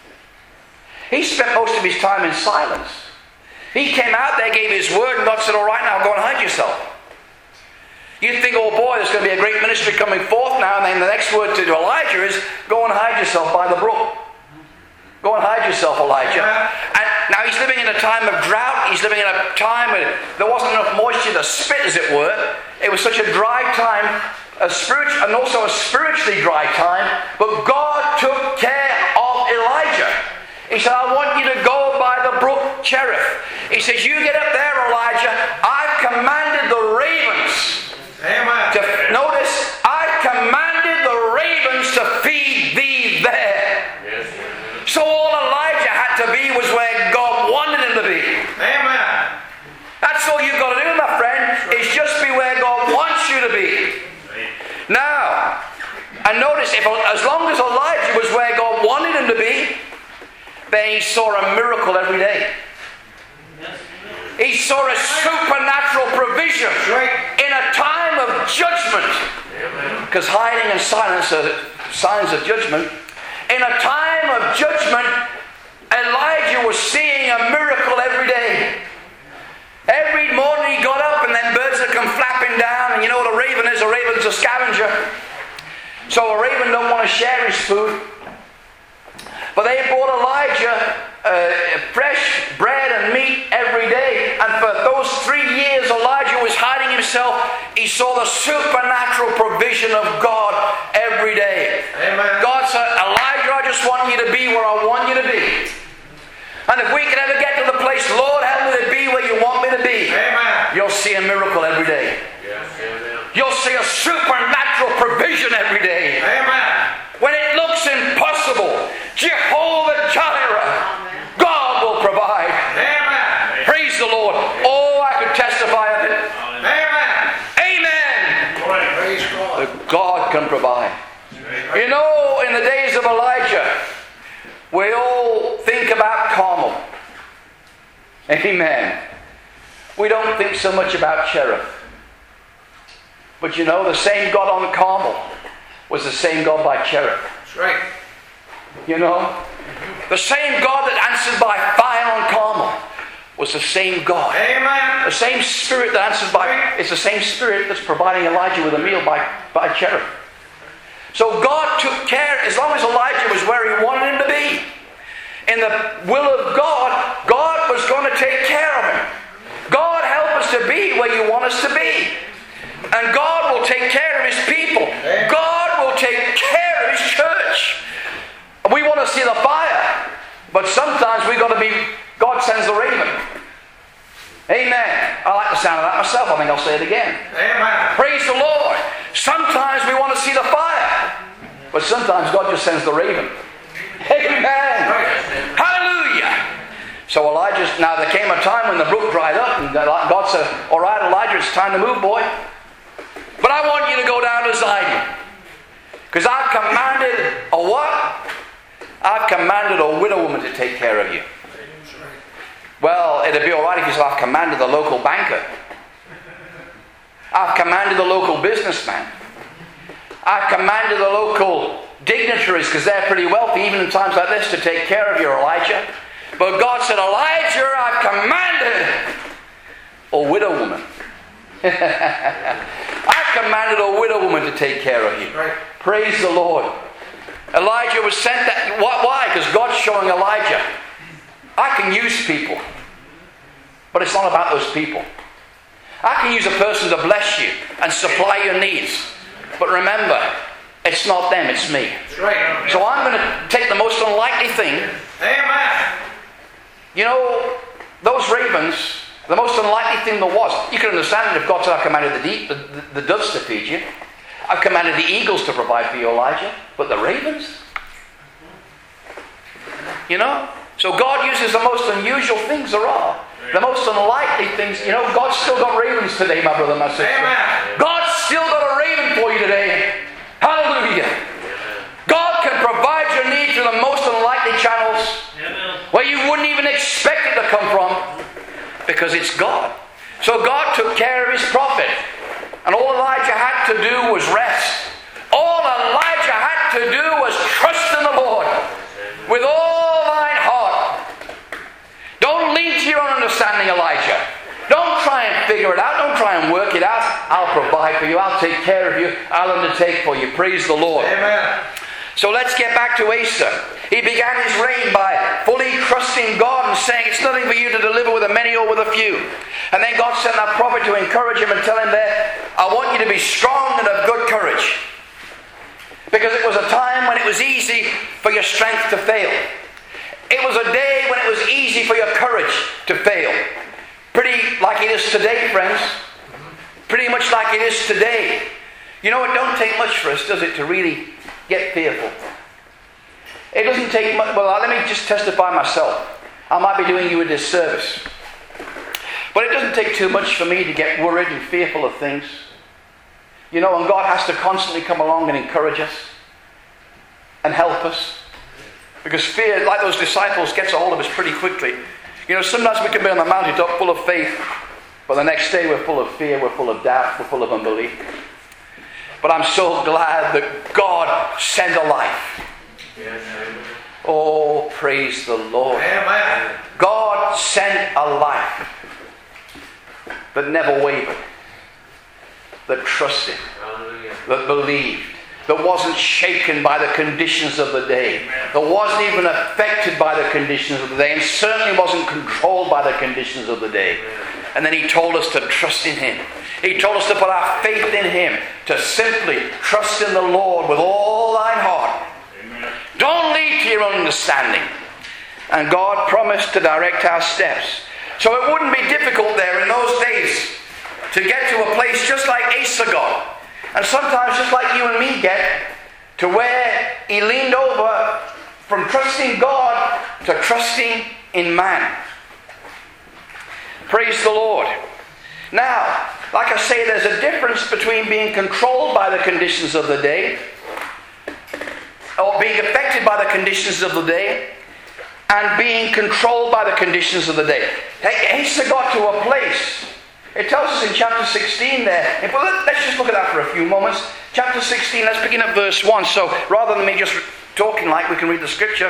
[SPEAKER 1] He spent most of his time in silence. He came out there, gave his word, and God said, all right, now go and hide yourself. You'd think, oh boy, there's going to be a great ministry coming forth now, and then the next word to Elijah is, go and hide yourself by the brook. Go and hide yourself, Elijah. And now he's living in a time of drought. He's living in a time where there wasn't enough moisture to spit, as it were. It was such a dry time, and also a spiritually dry time. But God took care of Elijah. He said, I want you to go by the brook Cherith. He says, you get up there, Elijah. I've commanded the ravens.
[SPEAKER 2] Amen.
[SPEAKER 1] Notice, I've commanded the ravens to feed thee there.
[SPEAKER 2] Yes.
[SPEAKER 1] So all Elijah had to be was where God wanted him to be.
[SPEAKER 2] Amen.
[SPEAKER 1] That's all you've got to do, my friend, is just be where God wants you to be. Now, and notice, as long as Elijah was where God wanted him to be, then he saw a miracle every day. He saw a supernatural provision in a time of judgment. Because hiding and silence are signs of judgment. In a time of judgment, Elijah was seeing a miracle every day. Every morning he got up and then birds would come flapping down. And you know what a raven is? A raven's a scavenger. So a raven don't want to share his food. But they brought Elijah fresh bread and meat every day. And for those 3 years Elijah was hiding himself. He saw the supernatural provision of God every day.
[SPEAKER 2] Amen.
[SPEAKER 1] God said, Elijah, I just want you to be where I want you to be. And if we can ever get to the place, Lord, help me to be where you want me to be.
[SPEAKER 2] Amen.
[SPEAKER 1] You'll see a miracle every day.
[SPEAKER 2] Yes. Amen.
[SPEAKER 1] You'll see a supernatural provision every day.
[SPEAKER 2] Amen.
[SPEAKER 1] When it looks impossible, Jehovah Jireh, God will provide.
[SPEAKER 2] Amen.
[SPEAKER 1] Praise the Lord. Oh, I could testify of it.
[SPEAKER 2] Amen.
[SPEAKER 1] Amen.
[SPEAKER 2] Praise God.
[SPEAKER 1] That God can provide. You know, in the days of Elijah, we all think about Carmel. Amen. We don't think so much about Cherith. But the same God on Carmel was the same God by Cherith.
[SPEAKER 2] That's right.
[SPEAKER 1] The same God that answered by fire on Carmel was the same God.
[SPEAKER 2] Amen.
[SPEAKER 1] The same Spirit that answered by... It's the same Spirit that's providing Elijah with a meal by Cherith. So God took care, as long as Elijah was where he wanted him to be, in the will of God, God was going to take care of him. God, help us to be where you want us to be. And God will take care of his people. God will take care of his church. We want to see the fire, but sometimes we've got to be, God sends the raven. Amen. I like the sound of that myself. I think I'll say it again.
[SPEAKER 2] Amen.
[SPEAKER 1] Praise the Lord. Sometimes we want to see the fire, but sometimes God just sends the raven. Amen. Hallelujah. So now there came a time when the brook dried up, and God said, all right, Elijah, it's time to move, boy. But I want you to go down to Zidon. Because I've commanded a what? I've commanded a widow woman to take care of you. Well, it'd be all right if you said, I've commanded the local banker. I've commanded the local businessman. I've commanded the local dignitaries, because they're pretty wealthy, even in times like this, to take care of you, Elijah. But God said, Elijah, I've commanded a widow woman. I've commanded a widow woman to take care of you. Right. Praise the Lord. Elijah was sent that. Why? Because God's showing Elijah, I can use people. But it's not about those people. I can use a person to bless you and supply your needs. But remember, it's not them, it's me. That's right. So I'm going to take the most unlikely thing.
[SPEAKER 2] Amen.
[SPEAKER 1] You know, those ravens, the most unlikely thing there was. You can understand it if God said, I've commanded the doves to feed you. I've commanded the eagles to provide for you, Elijah. But the ravens? You know? So God uses the most unusual things there are. The most unlikely things. You know, God's still got ravens today, my brother, my sister.
[SPEAKER 2] Amen.
[SPEAKER 1] God's still got a raven for you today. Hallelujah. God can provide your need through the most unlikely channels. Where you wouldn't even expect it to come from. Because it's God. So God took care of His prophet. And all Elijah had to do was rest. All Elijah had to do was trust in the Lord. With all thine heart. Don't lean to your own understanding, Elijah. Don't try and figure it out. Don't try and work it out. I'll provide for you. I'll take care of you. I'll undertake for you. Praise the Lord.
[SPEAKER 2] Amen.
[SPEAKER 1] So let's get back to Asa. He began his reign by fully trusting God and saying, it's nothing for you to deliver with a many or with a few. And then God sent that prophet to encourage him and tell him there, I want you to be strong and of good courage. Because it was a time when it was easy for your strength to fail. It was a day when it was easy for your courage to fail. Pretty like it is today, friends. Pretty much like it is today. You know, it don't take much for us, does it, to really get fearful? It doesn't take much. Well, let me just testify myself. I might be doing you a disservice. But it doesn't take too much for me to get worried and fearful of things. You know, and God has to constantly come along and encourage us and help us. Because fear, like those disciples, gets a hold of us pretty quickly. You know, sometimes we can be on the mountaintop full of faith, but the next day we're full of fear, we're full of doubt, we're full of unbelief. But I'm so glad that God sent a life. Oh, praise the Lord. God sent a life that never wavered, that trusted, that believed, that wasn't shaken by the conditions of the day, that wasn't even affected by the conditions of the day, and certainly wasn't controlled by the conditions of the day. And then He told us to trust in Him. He told us to put our faith in Him, to simply trust in the Lord with all thine heart. Amen. Don't lean to your own understanding. And God promised to direct our steps. So it wouldn't be difficult there in those days to get to a place just like Asa got. And sometimes just like you and me get, to where he leaned over from trusting God to trusting in man. Praise the Lord. Now, like I say, there's a difference between being controlled by the conditions of the day, or being affected by the conditions of the day, and being controlled by the conditions of the day. Asa got to a place. It tells us in chapter 16 there. Let's just look at that for a few moments. Chapter 16, let's begin at verse 1. So rather than me just talking like we can read the scripture.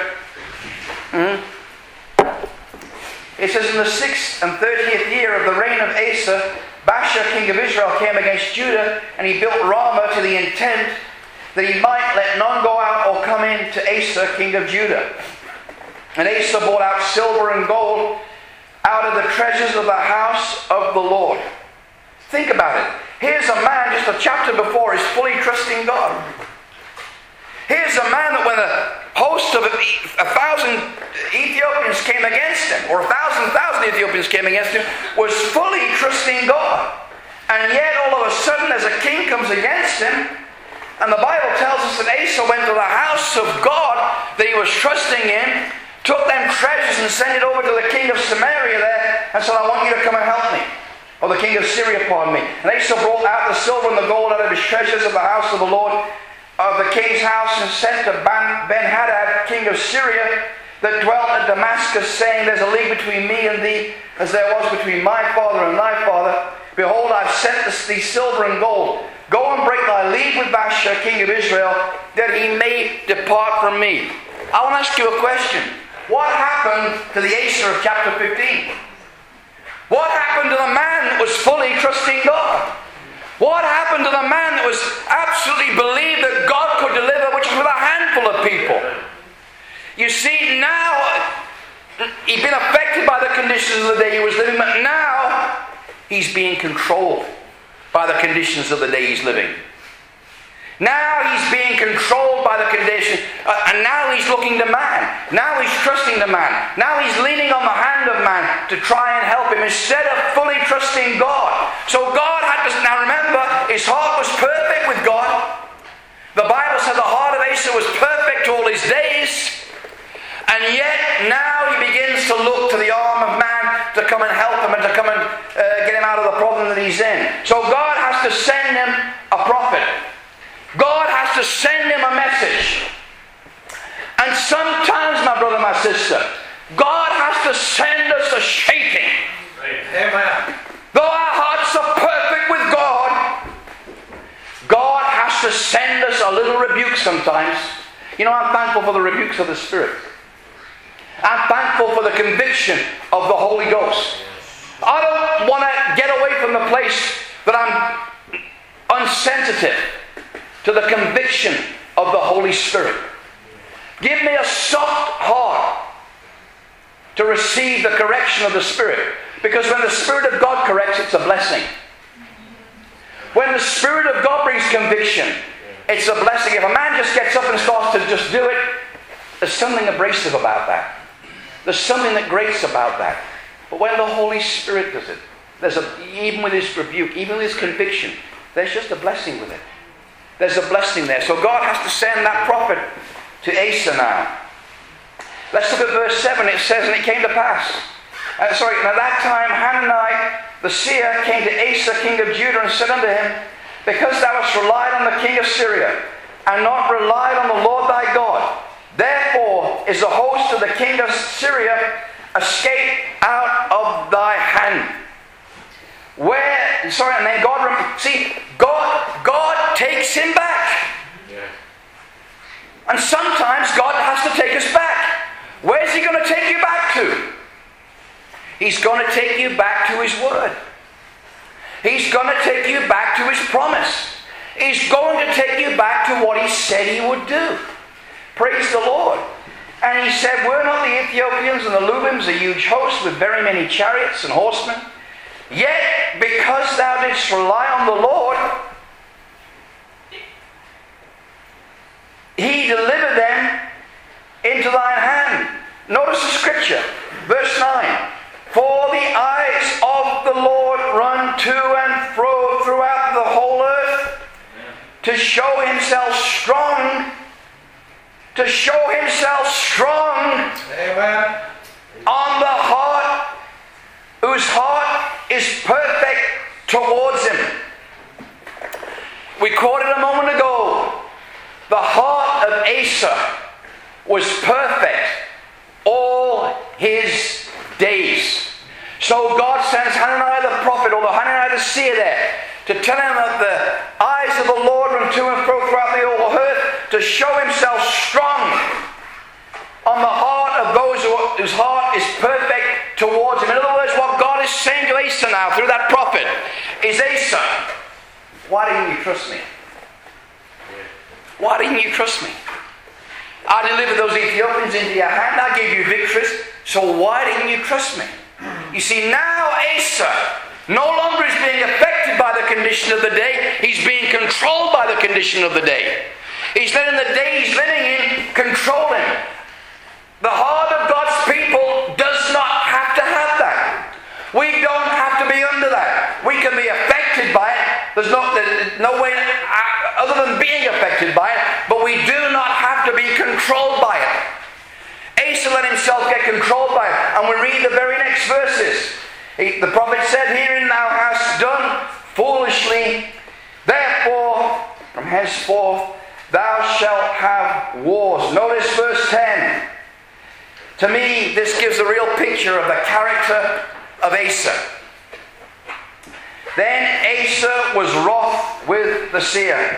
[SPEAKER 1] It says, in the 6th and 30th year of the reign of Asa, Baasha, king of Israel, came against Judah, and he built Ramah to the intent that he might let none go out or come in to Asa, king of Judah. And Asa brought out silver and gold out of the treasures of the house of the Lord. Think about it. Here's a man, just a chapter before, is fully trusting God. Here's a man that when a host of 1,000 Ethiopians came against him, or 1,000 Ethiopians came against him, was fully trusting God. And yet all of a sudden, as a king comes against him, and the Bible tells us that Asa went to the house of God that he was trusting in, took them treasures and sent it over to the king of Samaria there, and said, I want you to come and help me. Or the king of Syria, pardon me. And Asa brought out the silver and the gold out of his treasures of the house of the Lord, of the king's house, and sent to Ben-Hadad, king of Syria, that dwelt at Damascus, saying, there's a league between me and thee, as there was between my father and thy father. Behold, I've sent thee silver and gold. Go and break thy league with Baasha, king of Israel, that he may depart from me. I want to ask you a question. what happened to the Asa of chapter 15? What happened to the man that was fully trusting God? What happened to the man that was absolutely believed that God could deliver, which was with a handful of people? You see, now he'd been affected by the conditions of the day he was living, but now he's being controlled by the conditions of the day he's living. Now he's being controlled by the condition, and now he's looking to man. Now he's trusting the man. Now he's leaning on the hand of man to try and help him instead of fully trusting God. So God had to, now remember, his heart was perfect with God. The Bible said the heart of Asa was perfect all his days. And yet now he begins to look to the arm of man to come and help him and to come and get him out of the problem that he's in. So God has to send him a prophet. God has to send him a message. And sometimes, my brother, my sister, God has to send us a shaking.
[SPEAKER 2] Amen.
[SPEAKER 1] Though our hearts are perfect with God, God has to send us a little rebuke sometimes. You know, I'm thankful for the rebukes of the Spirit. I'm thankful for the conviction of the Holy Ghost. I don't want to get away from the place that I'm unsensitive to the conviction of the Holy Spirit. Give me a soft heart to receive the correction of the Spirit. Because when the Spirit of God corrects, it's a blessing. When the Spirit of God brings conviction, it's a blessing. If a man just gets up and starts to just do it, there's something abrasive about that. There's something that grates about that. But when the Holy Spirit does it, even with his rebuke, even with his conviction, there's just a blessing with it. There's a blessing there. So God has to send that prophet to Asa now. Let's look at verse 7. It says, and it came to pass. And at that time Hanani the seer came to Asa king of Judah and said unto him, because thou hast relied on the king of Syria, and not relied on the Lord thy God, therefore is the host of the king of Syria escaped out of thy hand. And then God takes him back.
[SPEAKER 2] Yeah.
[SPEAKER 1] And sometimes God has to take us back. Where's he going to take you back to? He's going to take you back to his word. He's going to take you back to his promise. He's going to take you back to what he said he would do. Praise the Lord. And he said, were not the Ethiopians and the Lubims a huge host with very many chariots and horsemen? Yet, because thou didst rely on the Lord, he delivered them into thine hand. Notice the scripture, verse 9. For the eyes of the Lord run to and fro throughout the whole earth, to show himself strong. To show himself strong.
[SPEAKER 2] Amen.
[SPEAKER 1] On the heart, whose heart is perfect towards him. We quoted a moment ago, the heart of Asa was perfect all his days. So God sends Hanani the prophet, or the Hanani the seer there, to tell him that the eyes of the Lord run to and fro throughout the whole earth, to show himself strong on the heart of those whose heart is perfect towards him. In other words, what God is saying to Asa now through that prophet is, Asa, why didn't you trust me? Why didn't you trust me? I delivered those Ethiopians into your hand. I gave you victories. So why didn't you trust me? You see, now Asa no longer is being affected by the condition of the day. He's being controlled by the condition of the day. He's letting the day he's living in control him. The heart of God's people does not have to have that. We don't have to be under that. We can be affected by it. There's no way other than being affected by it, but we do not have to be controlled by it. Asa let himself get controlled by it. And we read the very next verses. The prophet said, herein thou hast done foolishly. Therefore, from henceforth, thou shalt have wars. Notice verse 10. To me, this gives a real picture of the character of Asa. Then Asa was wroth with the seer,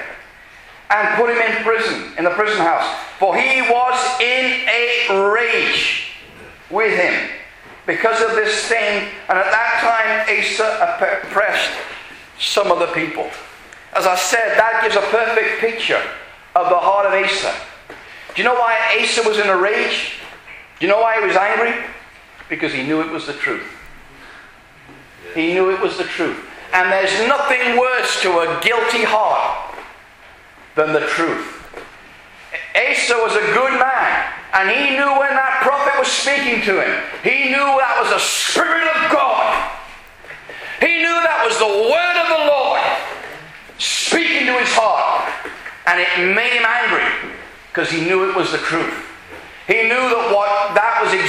[SPEAKER 1] and put him in prison, in the prison house. For he was in a rage. with him because of this thing. And at that time, Asa oppressed some of the people. As I said, that gives a perfect picture of the heart of Asa. Do you know why Asa was in a rage? Do you know why he was angry? Because he knew it was the truth. He knew it was the truth. And there's nothing worse to a guilty heart than the truth. Asa was a good man, and he knew when that prophet was speaking to him, he knew that was the Spirit of God. He knew that was the word of the Lord speaking to his heart, and it made him angry because he knew it was the truth. He knew that was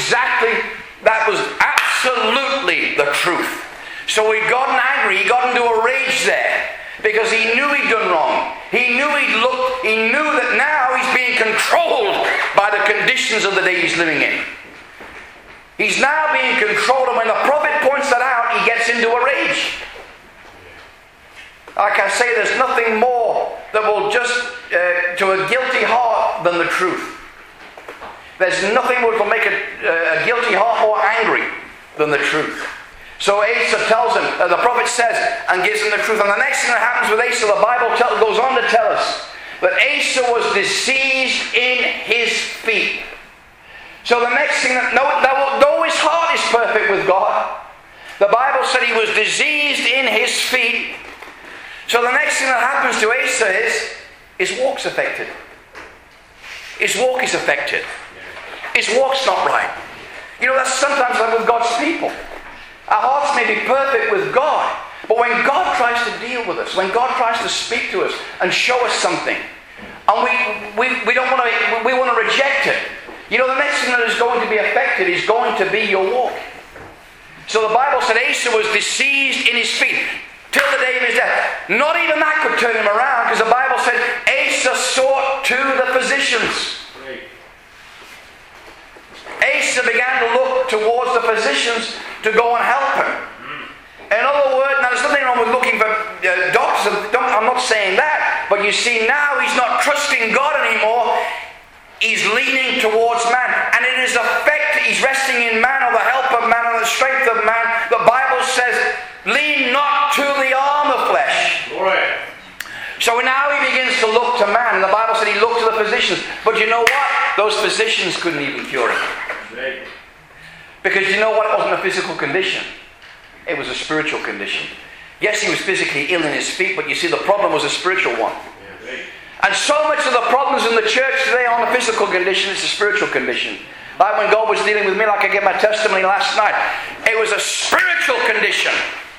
[SPEAKER 1] absolutely the truth. So he got angry, he got into a rage there because he knew he'd done wrong. He knew that now he's being controlled by the conditions of the day he's living in. He's now being controlled, and when the prophet points that out, he gets into a rage. Like I say, there's nothing more that will just, to a guilty heart than the truth. There's nothing that will make a guilty heart more angry than the truth. So Asa tells him, the prophet says, and gives him the truth. And the next thing that happens with Asa, the Bible goes on to tell us that Asa was diseased in his feet. So the next thing, though his heart is perfect with God, the Bible said he was diseased in his feet. So the next thing that happens to Asa is his walk's affected. His walk is affected. His walk's not right. You know, that's sometimes like with God's people. Our hearts may be perfect with God, but when God tries to deal with us, when God tries to speak to us and show us something, and we don't want to, we want to reject it. You know, the next thing that is going to be affected is going to be your walk. So the Bible said Asa was diseased in his feet till the day of his death. Not even that could turn him around, because the Bible said Asa sought to the physicians. Asa began to look towards the physicians to go and help him. In other words, now there's nothing wrong with looking for doctors. I'm not saying that. But you see, now he's not trusting God anymore. He's leaning towards man. And in his effect, he's resting in man, or the help of man, or the strength of man. The Bible says, lean not to the arm of flesh.
[SPEAKER 2] Right.
[SPEAKER 1] So now he begins to look to man. And the Bible said he looked to the physicians. But you know what? Those physicians couldn't even cure him.
[SPEAKER 2] Right.
[SPEAKER 1] Because you know what? It wasn't a physical condition. It was a spiritual condition. Yes, he was physically ill in his feet, but you see, the problem was a spiritual one.
[SPEAKER 2] Yeah, right.
[SPEAKER 1] And so much of the problems in the church today aren't a physical condition, it's a spiritual condition. Like when God was dealing with me, like I gave my testimony last night, it was a spiritual condition,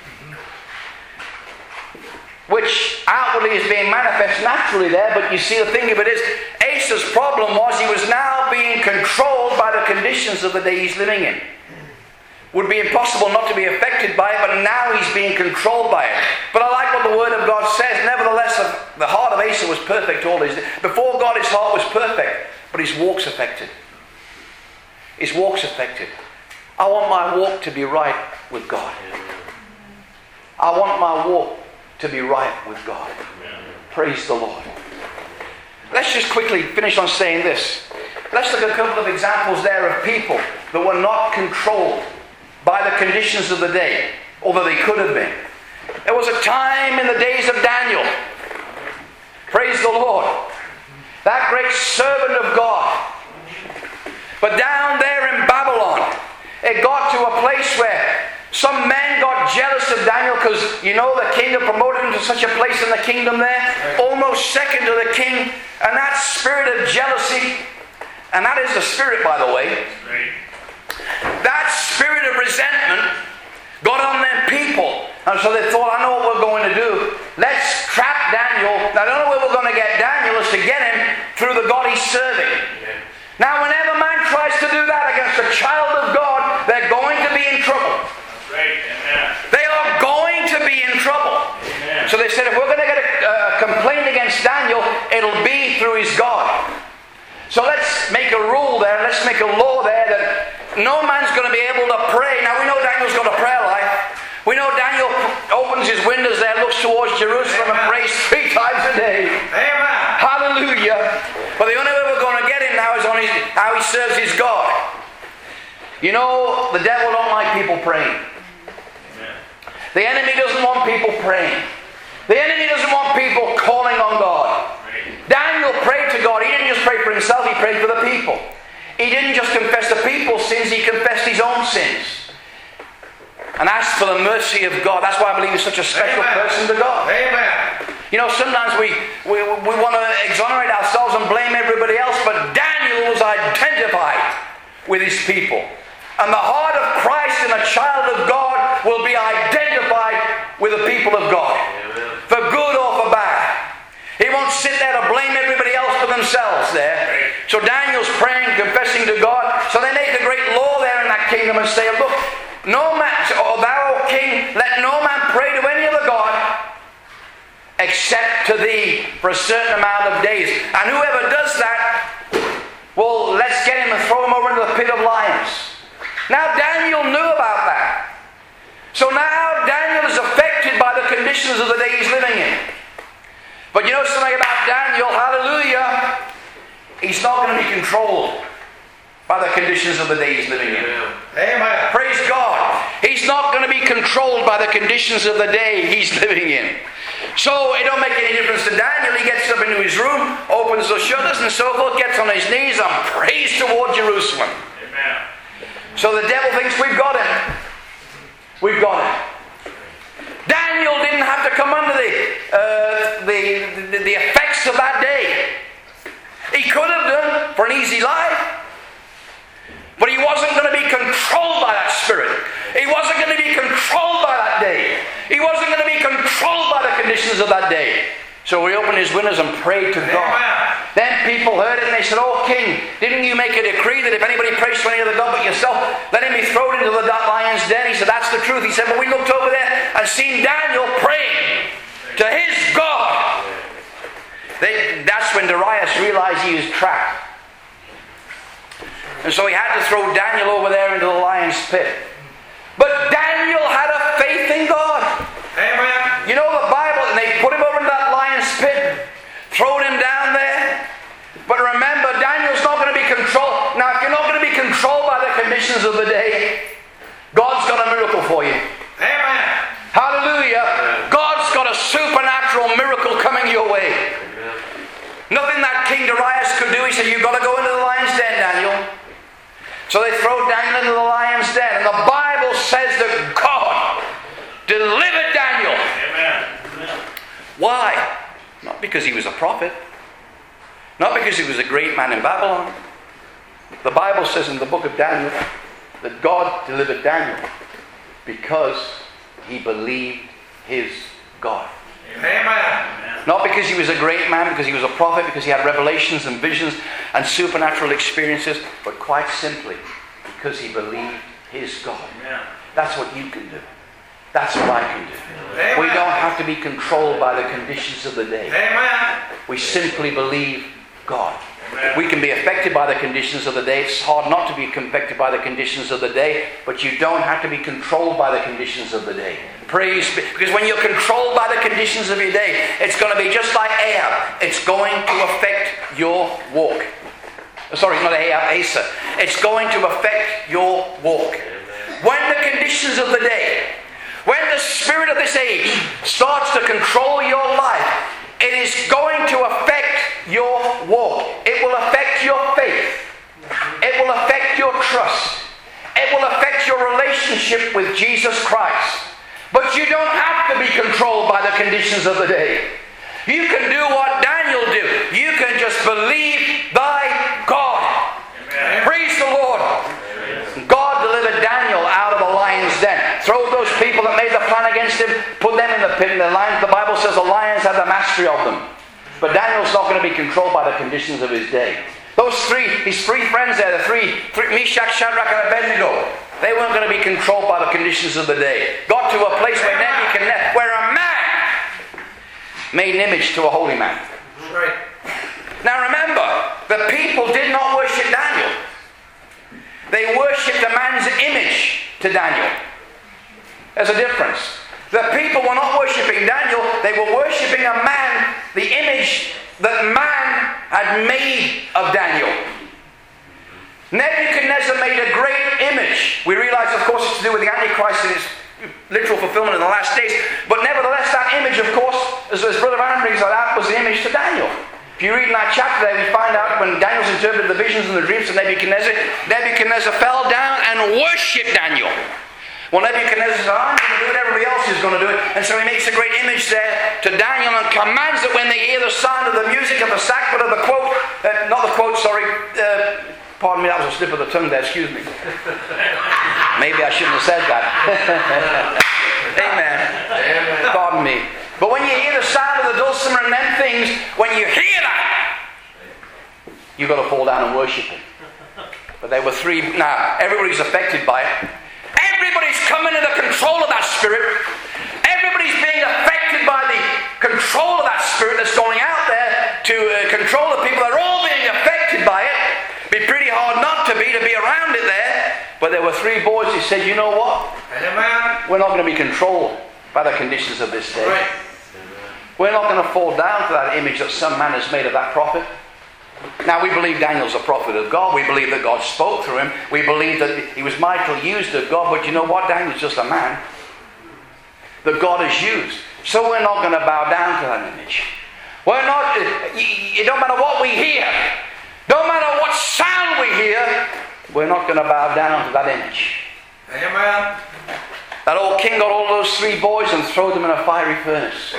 [SPEAKER 1] which outwardly is being manifest naturally there. But you see, the thing of it is, Asa's problem was he was now being controlled by the conditions of the day he's living in. Would be impossible not to be affected by it, but now he's being controlled by it. But I like what the Word of God says. Nevertheless, the heart of Asa was perfect all his days. Before God, his heart was perfect, but his walk's affected. His walk's affected. I want my walk to be right with God. I want my walk to be right with God. Praise the Lord. Let's just quickly finish on saying this. Let's look at a couple of examples there of people that were not controlled by the conditions of the day, although they could have been. There was a time in the days of Daniel. Praise the Lord. That great servant of God. But down there in Babylon, it got to a place where some men got jealous of Daniel, because you know the king had promoted him to such a place in the kingdom there, almost second to the king. And that spirit of jealousy, and that is the spirit, by the way, that spirit of resentment got on them people. And so they thought, I know what we're going to do. Let's trap Daniel. Now, the only way we're going to get Daniel is to get him through the God he's serving. Now, whenever man tries to do that against a child of God, they're going to be in trouble. They are going to be in trouble. So they said, if we're going to get a complaint against Daniel, it'll be through his God. So let's make a rule there, let's make a law there that no man's going to be able to pray. Now we know Daniel's got a prayer life. We know Daniel opens his windows there, looks towards Jerusalem, and prays 3 times a day.
[SPEAKER 2] Amen.
[SPEAKER 1] Hallelujah. But the only way we're going to get him now is on how he serves his God. You know, the devil don't like people praying. The enemy doesn't want people praying. The enemy doesn't want people calling on God. Daniel prayed to God. He didn't just pray for himself, he prayed for the people. He didn't just confess the people's sins, he confessed his own sins. And asked for the mercy of God. That's why I believe he's such a special person to God.
[SPEAKER 2] Amen.
[SPEAKER 1] You know, sometimes we want to exonerate ourselves and blame everybody else, but Daniel was identified with his people. And the heart of Christ in a child of God will be identified with the people of God. Amen. For good or for bad. He won't sit there to blame everybody else for themselves there. So Daniel's praying, confessing to God. So they make a great law there in that kingdom and say, look, no man, O thou, O king, let no man pray to any other God except to thee for a certain amount of days. And whoever does that, well, let's get him and throw him over into the pit of lions. Now Daniel knew about that. So now Daniel is affected by the conditions of the day he's living in. But you know something about Daniel, hallelujah, he's not going to be controlled by the conditions of the day he's living in.
[SPEAKER 2] Amen.
[SPEAKER 1] Praise God. He's not going to be controlled by the conditions of the day he's living in. So it don't make any difference to Daniel. He gets up into his room, opens the shutters and so forth, gets on his knees and prays toward Jerusalem.
[SPEAKER 2] Amen.
[SPEAKER 1] So the devil thinks we've got him. We've got him. Daniel didn't have to come under the effects of that day. He could have done for an easy life. But he wasn't going to be controlled by that spirit. He wasn't going to be controlled by that day. He wasn't going to be controlled by the conditions of that day. So he opened his windows and prayed to God.
[SPEAKER 2] Amen.
[SPEAKER 1] Then people heard it and they said, "Oh king, didn't you make a decree that if anybody prays to any other god but yourself, let him be thrown into the lion's den?" He said, "That's the truth." He said, "But we looked over there and seen Daniel praying to his God." That's when Darius realized he was trapped. And so he had to throw Daniel over there into the lion's pit. But Daniel had a faith in God.
[SPEAKER 2] Amen.
[SPEAKER 1] You know the Bible, and they put him over into that lion's pit, throwed him down there. But remember, Daniel's not going to be controlled. Now, if you're not going to be controlled by the conditions of the day, God's got a miracle for you.
[SPEAKER 2] Amen.
[SPEAKER 1] Hallelujah. God's got a supernatural miracle coming your way. Nothing that King Darius could do. He said, "You've got to go into the lion's den, Daniel." So they throw Daniel into the lion's den. And the Bible says that God delivered Daniel.
[SPEAKER 2] Amen.
[SPEAKER 1] Why? Not because he was a prophet. Not because he was a great man in Babylon. The Bible says in the book of Daniel that God delivered Daniel because he believed his God.
[SPEAKER 2] Amen.
[SPEAKER 1] Not because he was a great man, because he was a prophet, because he had revelations and visions and supernatural experiences, but quite simply because he believed his God.
[SPEAKER 2] Amen.
[SPEAKER 1] That's what you can do. That's what I can do.
[SPEAKER 2] Amen.
[SPEAKER 1] We don't have to be controlled by the conditions of the day.
[SPEAKER 2] Amen.
[SPEAKER 1] We simply believe God.
[SPEAKER 2] Amen.
[SPEAKER 1] We can be affected by the conditions of the day. It's hard not to be affected by the conditions of the day, but you don't have to be controlled by the conditions of the day. Praise be. Because when you're controlled by the conditions of your day, it's going to be just like Ahab. It's going to affect your walk. Sorry, not Ahab, Asa. It's going to affect your walk. When the conditions of the day, when the spirit of this age starts to control your life, it is going to affect your walk. It will affect your faith. It will affect your trust. It will affect your relationship with Jesus Christ. But you don't have to be controlled by the conditions of the day. You can do what Daniel did. You can just believe thy God. Amen. Praise the Lord. Amen. God delivered Daniel out of the lion's den. Throw those people that made the plan against him, put them in the pit. And the lions, the Bible says the lions had the mastery of them. But Daniel's not going to be controlled by the conditions of his day. His three friends there, the three Meshach, Shadrach, and Abednego, they weren't going to be controlled by the conditions of the day. Got to a place where Nebuchadnezzar, where a man made an image to a holy man.
[SPEAKER 2] Right.
[SPEAKER 1] Now remember, the people did not worship Daniel. They worshipped a man's image to Daniel. There's a difference. The people were not worshipping Daniel, they were worshipping a man, the image that man had made of Daniel. Nebuchadnezzar made a great image. We realize, of course, it's to do with the Antichrist and its literal fulfillment in the last days. But nevertheless, that image, of course, as Brother Aaron brings that out, was the image to Daniel. If you read in that chapter there, we find out when Daniel's interpreted the visions and the dreams of Nebuchadnezzar, Nebuchadnezzar fell down and worshipped Daniel. Well, Nebuchadnezzar said, I'm going to do it, everybody else is going to do it. And so he makes a great image there to Daniel and commands that when they hear the sound of the music of the sackbut of the quote, pardon me, that was a slip of the tongue there, excuse me. Maybe I shouldn't have said that. Amen. Pardon me. But when you hear the sound of the dulcimer and them things, when you hear that, you've got to fall down and worship Him. But there were three. Now, everybody's affected by it. Everybody's coming into control of that spirit. Everybody's being affected by the control of that spirit that's going out there to control the people. They're all being affected by it. It'd be pretty hard not to be around it there. But there were three boys who said, you know what? We're not going to be controlled by the conditions of this day. Right. We're not going to fall down to that image that some man has made of that prophet. Now, we believe Daniel's a prophet of God. We believe that God spoke through him. We believe that he was mightily used of God. But you know what? Daniel's just a man that God has used. So we're not going to bow down to that image. We're not. It don't matter what we hear. Don't matter what sound we hear. We're not going to bow down to that image.
[SPEAKER 2] Amen.
[SPEAKER 1] That old king got all those three boys and threw them in a fiery furnace.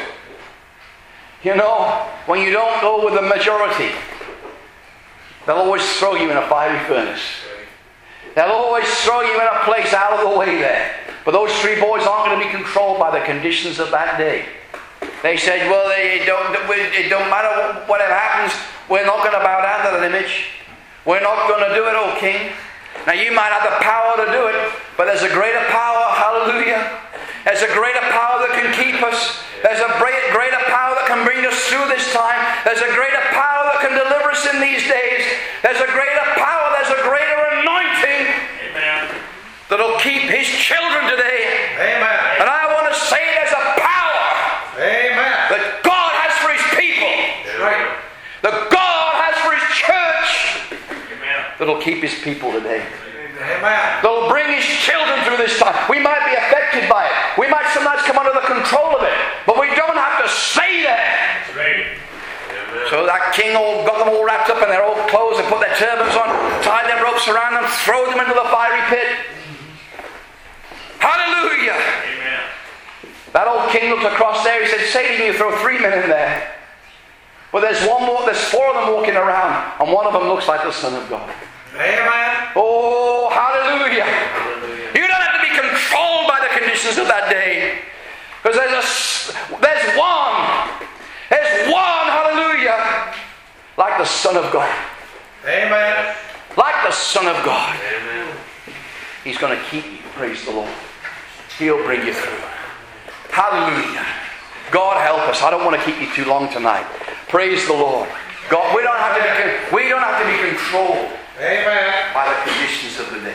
[SPEAKER 1] You know, when you don't go with the majority, they'll always throw you in a fiery furnace. They'll always throw you in a place out of the way there. But those three boys aren't going to be controlled by the conditions of that day. They said, well, it don't matter whatever happens, we're not going to bow down to that image. We're not going to do it, O king. Now you might have the power to do it, but there's a greater power, hallelujah. There's a greater power that can keep us. There's a greater power that can bring us through this time. There's a greater power that can deliver us in these days. There's a greater power, there's a greater anointing. Amen. That'll keep His children today.
[SPEAKER 2] Amen.
[SPEAKER 1] And I want to say there's a power.
[SPEAKER 2] Amen.
[SPEAKER 1] That God has for His people.
[SPEAKER 2] Right.
[SPEAKER 1] That God has for His church.
[SPEAKER 2] Amen.
[SPEAKER 1] That'll keep His people today.
[SPEAKER 2] Amen.
[SPEAKER 1] That'll bring His children through this time. We might be affected by it. We might sometimes come under the control of it. But we don't have to stay there.
[SPEAKER 2] Right.
[SPEAKER 1] So that king got them all wrapped up in their old clothes and put their turbans on, tied their ropes around them, throw them into the fiery pit. Hallelujah.
[SPEAKER 2] Amen.
[SPEAKER 1] That old king looked across there. He said, Satan, you throw three men in there. But there's four of them walking around, and one of them looks like the Son of God.
[SPEAKER 2] Amen.
[SPEAKER 1] Oh, hallelujah. You don't have to be controlled by the conditions of that day. Because there's one, hallelujah, like the Son of God.
[SPEAKER 2] Amen.
[SPEAKER 1] Like the Son of God.
[SPEAKER 2] Amen.
[SPEAKER 1] He's going to keep you, praise the Lord. He'll bring you through. Hallelujah. God help us. I don't want to keep you too long tonight. Praise the Lord. God, we don't have to be controlled.
[SPEAKER 2] Amen.
[SPEAKER 1] By the conditions of the day.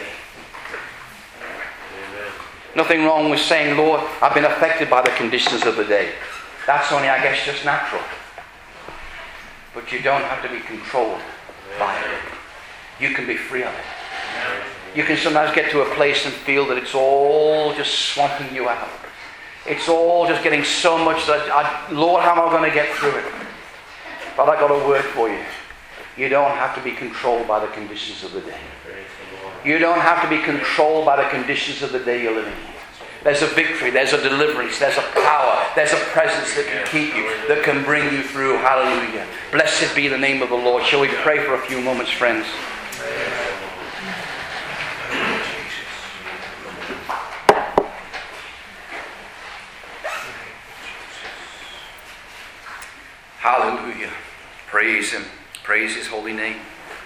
[SPEAKER 1] Amen. Nothing wrong with saying, Lord, I've been affected by the conditions of the day. That's only, I guess, just natural. But you don't have to be controlled by it. You can be free of it. You can sometimes get to a place and feel that it's all just swamping you out. It's all just getting so much that, Lord, how am I going to get through it? But I've got a word for you. You don't have to be controlled by the conditions of the day. You don't have to be controlled by the conditions of the day you're living in. There's a victory, there's a deliverance, there's a power, there's a presence that can keep you, that can bring you through. Hallelujah. Blessed be the name of the Lord. Shall we pray for a few moments, friends? Hallelujah. Praise Him. Praise His holy name.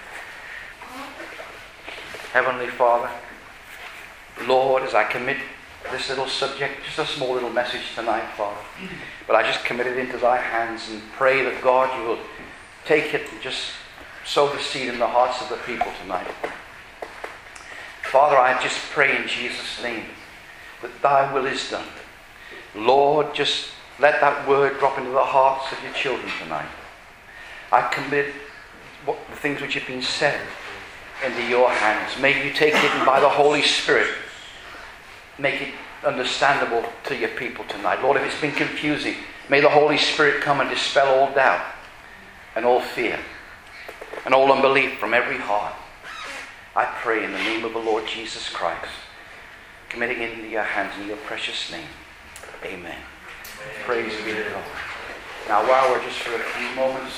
[SPEAKER 1] Heavenly Father, Lord, as I commit this little subject, just a small little message tonight, Father, but I just commit it into Thy hands and pray that God, You will take it and just sow the seed in the hearts of the people tonight. Father, I just pray in Jesus' name that Thy will is done. Lord, just let that word drop into the hearts of Your children tonight. I commit the things which have been said into your hands. May you take it and by the Holy Spirit make it understandable to your people tonight. Lord, if it's been confusing, may the Holy Spirit come and dispel all doubt and all fear and all unbelief from every heart. I pray in the name of the Lord Jesus Christ, committing it into your hands in your precious name. Amen. Praise be to God. Now, while we're just for a few moments,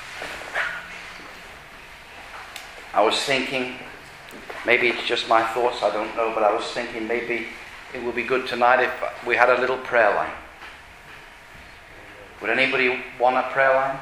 [SPEAKER 1] I was thinking, maybe it's just my thoughts, I don't know, but I was thinking maybe it would be good tonight if we had a little prayer line. Would anybody want a prayer line?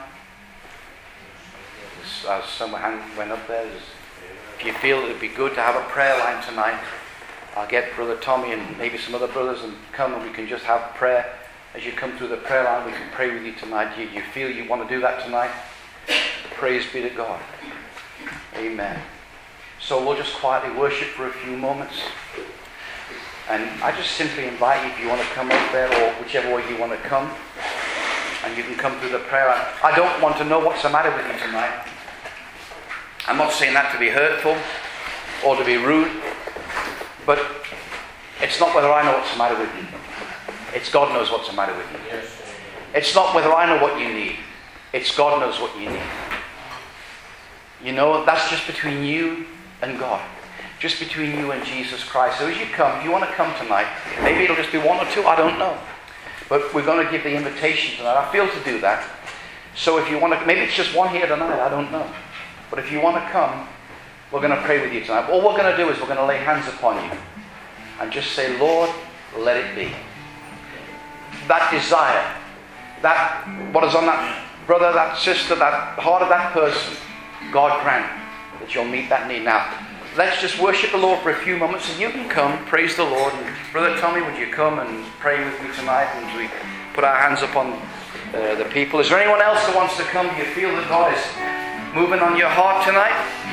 [SPEAKER 1] Some hand went up there. If you feel it would be good to have a prayer line tonight, I'll get Brother Tommy and maybe some other brothers and come and we can just have prayer. As you come through the prayer line, we can pray with you tonight. You feel you want to do that tonight? Praise be to God. Amen. So we'll just quietly worship for a few moments. And I just simply invite you, if you want to come up there or whichever way you want to come, and you can come through the prayer line. I don't want to know what's the matter with you tonight. I'm not saying that to be hurtful or to be rude, but it's not whether I know what's the matter with you. It's God knows what's the matter with you. It's not whether I know what you need. It's God knows what you need. You know, that's just between you and God. Just between you and Jesus Christ. So as you come, if you want to come tonight, maybe it'll just be one or two, I don't know. But we're going to give the invitation tonight. I feel to do that. So if you want to, maybe it's just one here tonight, I don't know. But if you want to come, we're going to pray with you tonight. All we're going to do is we're going to lay hands upon you and just say, Lord, let it be. That desire, that what is on that brother, that sister, that heart of that person, God grant that you'll meet that need. Now, let's just worship the Lord for a few moments, and you can come, praise the Lord. And Brother Tommy, would you come and pray with me tonight as we put our hands upon the people? Is there anyone else that wants to come? Do you feel that God is moving on your heart tonight?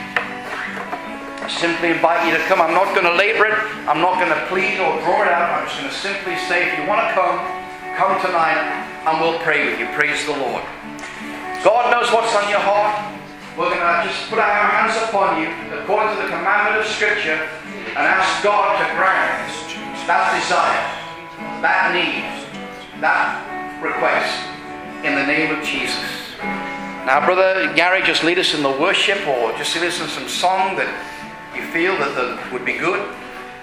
[SPEAKER 1] I simply invite you to come. I'm not going to labor it. I'm not going to plead or draw it out. I'm just going to simply say, if you want to come tonight, and we'll pray with you. Praise the Lord. God knows what's on your heart. We're going to just put our hands upon you according to the commandment of Scripture and ask God to grant that desire, that need, that request in the name of Jesus. Now, Brother Gary, just lead us in the worship or just lead us in some song that you feel that would be good.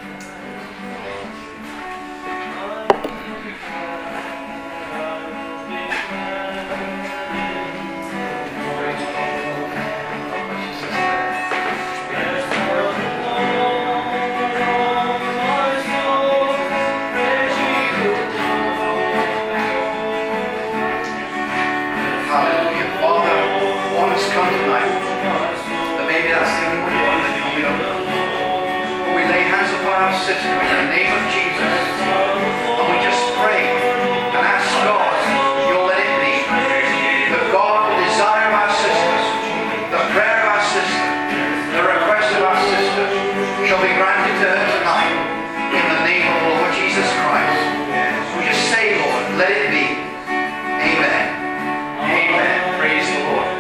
[SPEAKER 1] In the name of Jesus, and we just pray and ask God, you'll let it be. That God, the desire of our sisters, the prayer of our sister, the request of our sister shall be granted to her tonight in the name of the Lord Jesus Christ. We just say, Lord, let it be. Amen. Amen. Praise the Lord.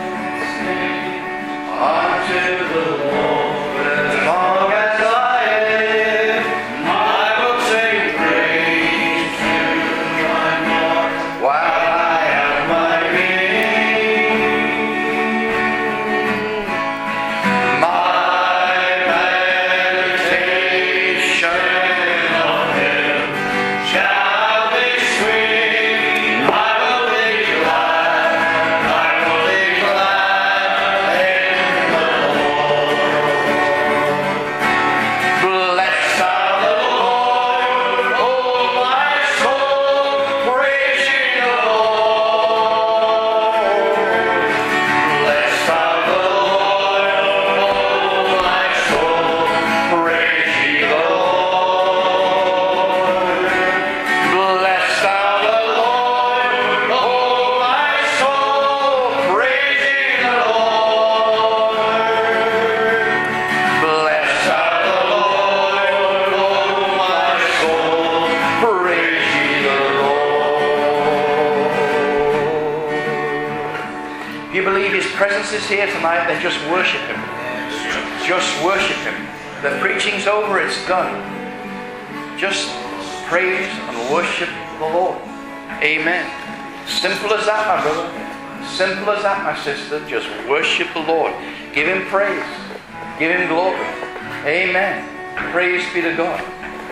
[SPEAKER 1] Unto the Lord. Is here tonight, then just worship Him. Just worship Him. The preaching's over, it's done. Just praise and worship the Lord. Amen. Simple as that, my brother. Simple as that, my sister. Just worship the Lord. Give Him praise. Give Him glory. Amen. Praise be to God.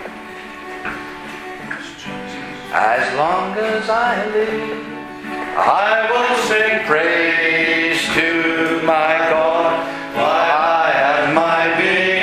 [SPEAKER 1] As long as I live, I will sing praise to my God while I have my being.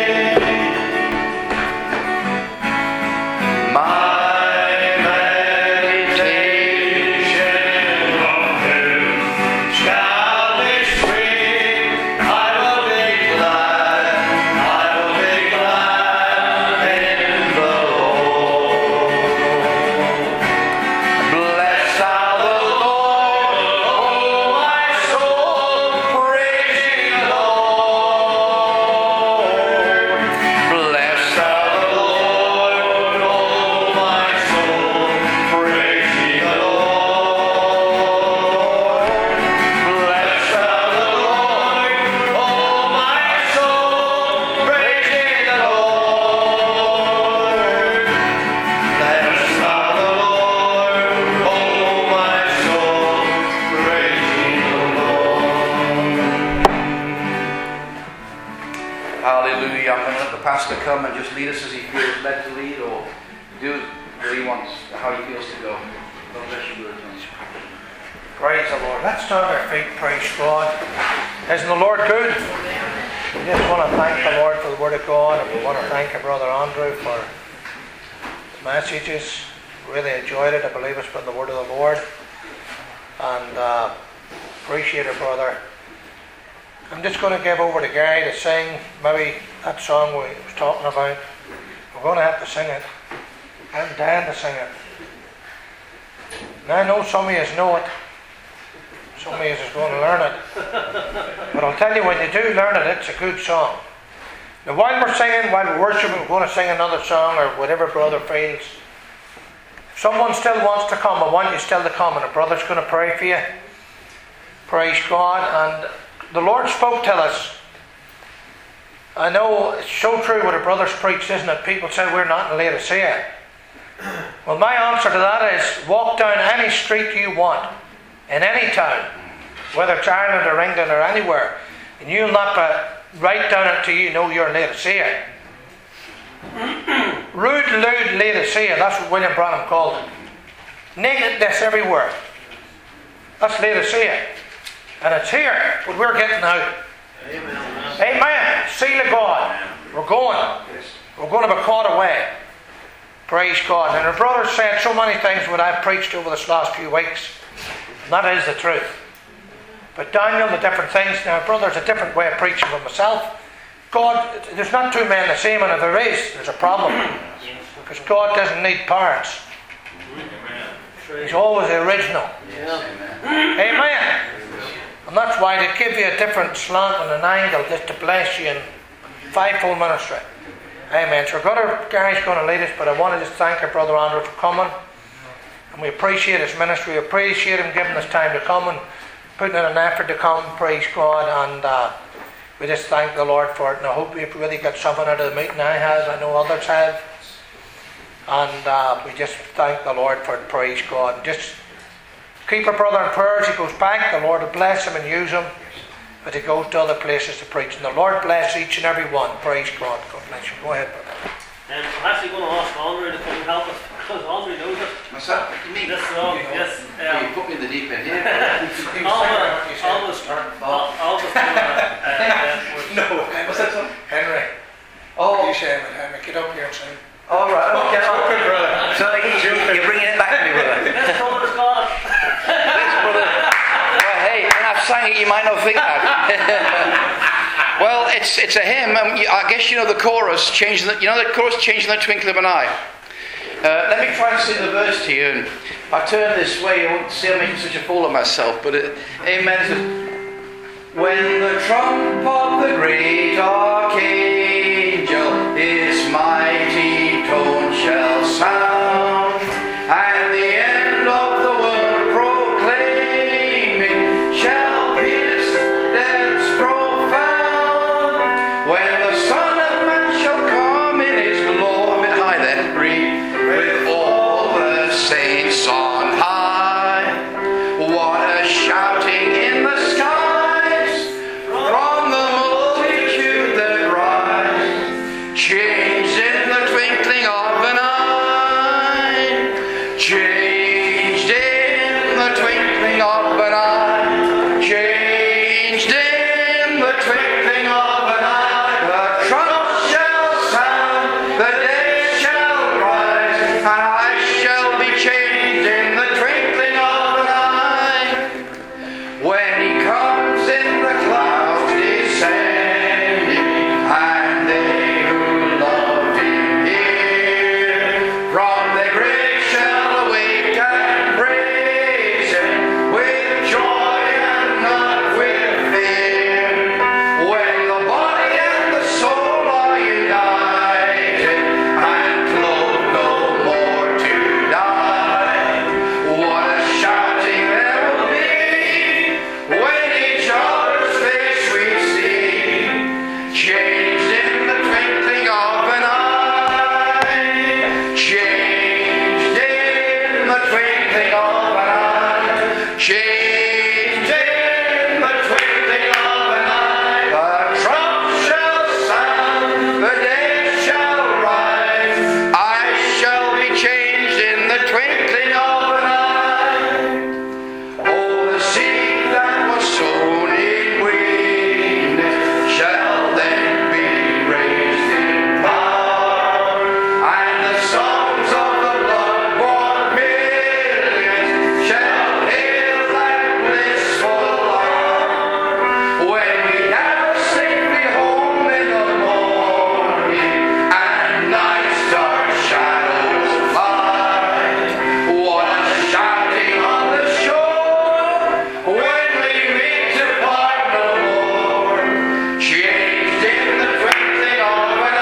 [SPEAKER 1] Pastor come and just lead us as he feels led to lead, or do what he wants, how he feels to go. God bless you, brother.
[SPEAKER 2] Praise the Lord. Let's stand our feet. Praise God. Isn't the Lord good? We just want to thank the Lord for the Word of God, and we want to thank our brother Andrew for the messages. Really enjoyed it. I believe it's been the Word of the Lord, and appreciate it, brother. I'm just going to give over to Gary to sing maybe that song we was talking about. We're going to have to sing it. I'm dying to sing it. And I know some of you know it. Some of you is going to learn it. But I'll tell you, when you do learn it, it's a good song. Now while we're singing, while we're worshiping, we're going to sing another song or whatever brother feels. If someone still wants to come, I want you still to come, and a brother's going to pray for you. Praise God. And the Lord spoke to us. I know it's so true what a brother's preached, isn't it? People say we're not in Laodicea. Well, my answer to that is walk down any street you want, in any town, whether it's Ireland or England or anywhere, and you'll not be right down until you know you're in Laodicea. Rude, lewd Laodicea, that's what William Branham called it. Nakedness everywhere. That's Laodicea. And it's here, but we're getting out. Amen. Amen. Seal of God. We're going. We're going to be caught away. Praise God. And our brother said so many things what I've preached over this last few weeks. And that is the truth. But Daniel, the different things. Now, brother, there's a different way of preaching for myself. God, there's not two men the same, and if there is, there's a problem. Because God doesn't need parts. He's always the original. Amen. And that's why they give you a different slant and an angle just to bless you in fivefold ministry. Amen. So our guy's going to lead us, but I want to just thank our brother Andrew for coming. And we appreciate his ministry. We appreciate him giving us time to come and putting in an effort to come. Praise God. And we just thank the Lord for it. And I hope you've really got something out of the meeting. I have. I know others have. And we just thank the Lord for it. Praise God. And just keep our brother in prayer as he goes back. The Lord will bless him and use him, but he goes to other places to preach. And the Lord bless each and every one. Praise God. God bless you. Go ahead, brother.
[SPEAKER 3] I'm actually going to ask Andrew to come and help us, because Andrew knows it.
[SPEAKER 1] Myself? Me?
[SPEAKER 3] This song, yes.
[SPEAKER 1] You put me in the deep end here.
[SPEAKER 3] I'll just
[SPEAKER 2] No, what's that song? Henry.
[SPEAKER 1] Oh,
[SPEAKER 2] You say it, Henry. Get up here and sing.
[SPEAKER 1] all right. Okay.
[SPEAKER 2] Good brother.
[SPEAKER 1] So you're bringing it back to me, brother.
[SPEAKER 3] This brother's got it.
[SPEAKER 1] Well, hey, when I've sang it, you might not think that. Well, it's a hymn. I guess you know the chorus. The chorus changing the twinkle of an eye. Let me try and sing the verse to you. And if I turn this way, I won't see I'm making such a fool of myself. But amen. When the trump of the great archangel his mighty tone shall sound, and the end of the world proclaiming shall pierce death's profound, Changed in the twinkling of an eye. Changed in the twinkling of an eye. The trumpet shall sound, the dead shall rise, and I shall be changed in the twinkling of an eye. When he comes in the clouds descending, and they who loved him here from the grave shall awake and praise him with joy and not with fear. When the body and the soul are united and clothed no more to die, what a shouting there will be when each other's face we see, changed in the twinkling of an eye. Changed in the twinkling of an eye. Changed in the twinkling of an eye. The trump shall sound, the dead shall rise. I shall be changed in the twinkling of an eye. Oh, the seed that was sown in weakness shall then be raised in power, and the songs of the blood-born millions shall hail that blissful hour. When we now safely home in the morning, and night's dark shadows fly, what a shouting on the shore when we meet to part no more. Changed in the twinkling of an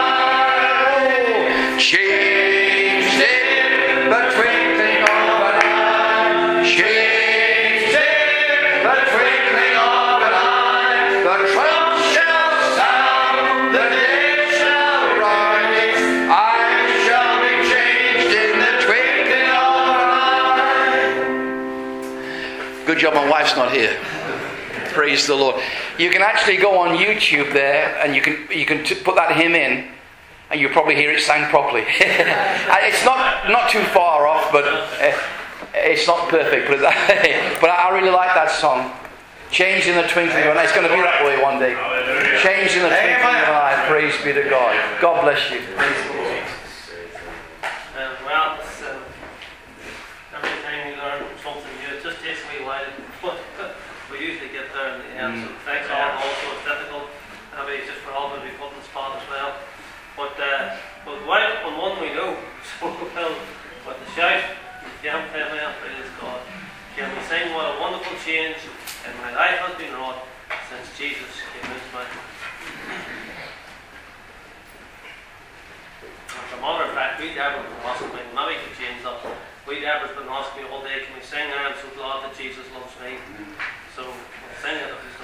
[SPEAKER 1] eye. Changed in the twinkling of an eye. Changed in the twinkling of an eye. The trump shall sound, the dead shall rise. I shall be changed in the twinkling of an eye. Good job, my wife's not here. Praise the Lord. You can actually go on YouTube there, and you can put that hymn in, and you'll probably hear it sang properly. It's not too far off, but it's not perfect. But I really like that song. Changed in the twinkling of an eye. It's going to be that way one day. Changed in the twinkling of an eye. Praise be to God. God bless you.
[SPEAKER 3] Well, it's, every time you learn something new, it just takes me a while, but we usually get there in the end. So thanks all. Also, it's difficult. Maybe it's just for all to be put in the spot as well. But while on one we know, so well, but the shout, jam well, praise God. Can we sing what a wonderful change in my life has been wrought since Jesus came into my life. As a matter of fact, we Deborah been asking me, maybe we could change that. We Deborah's been asking me all day, can we sing I'm so glad that Jesus loves me? So we'll sing it if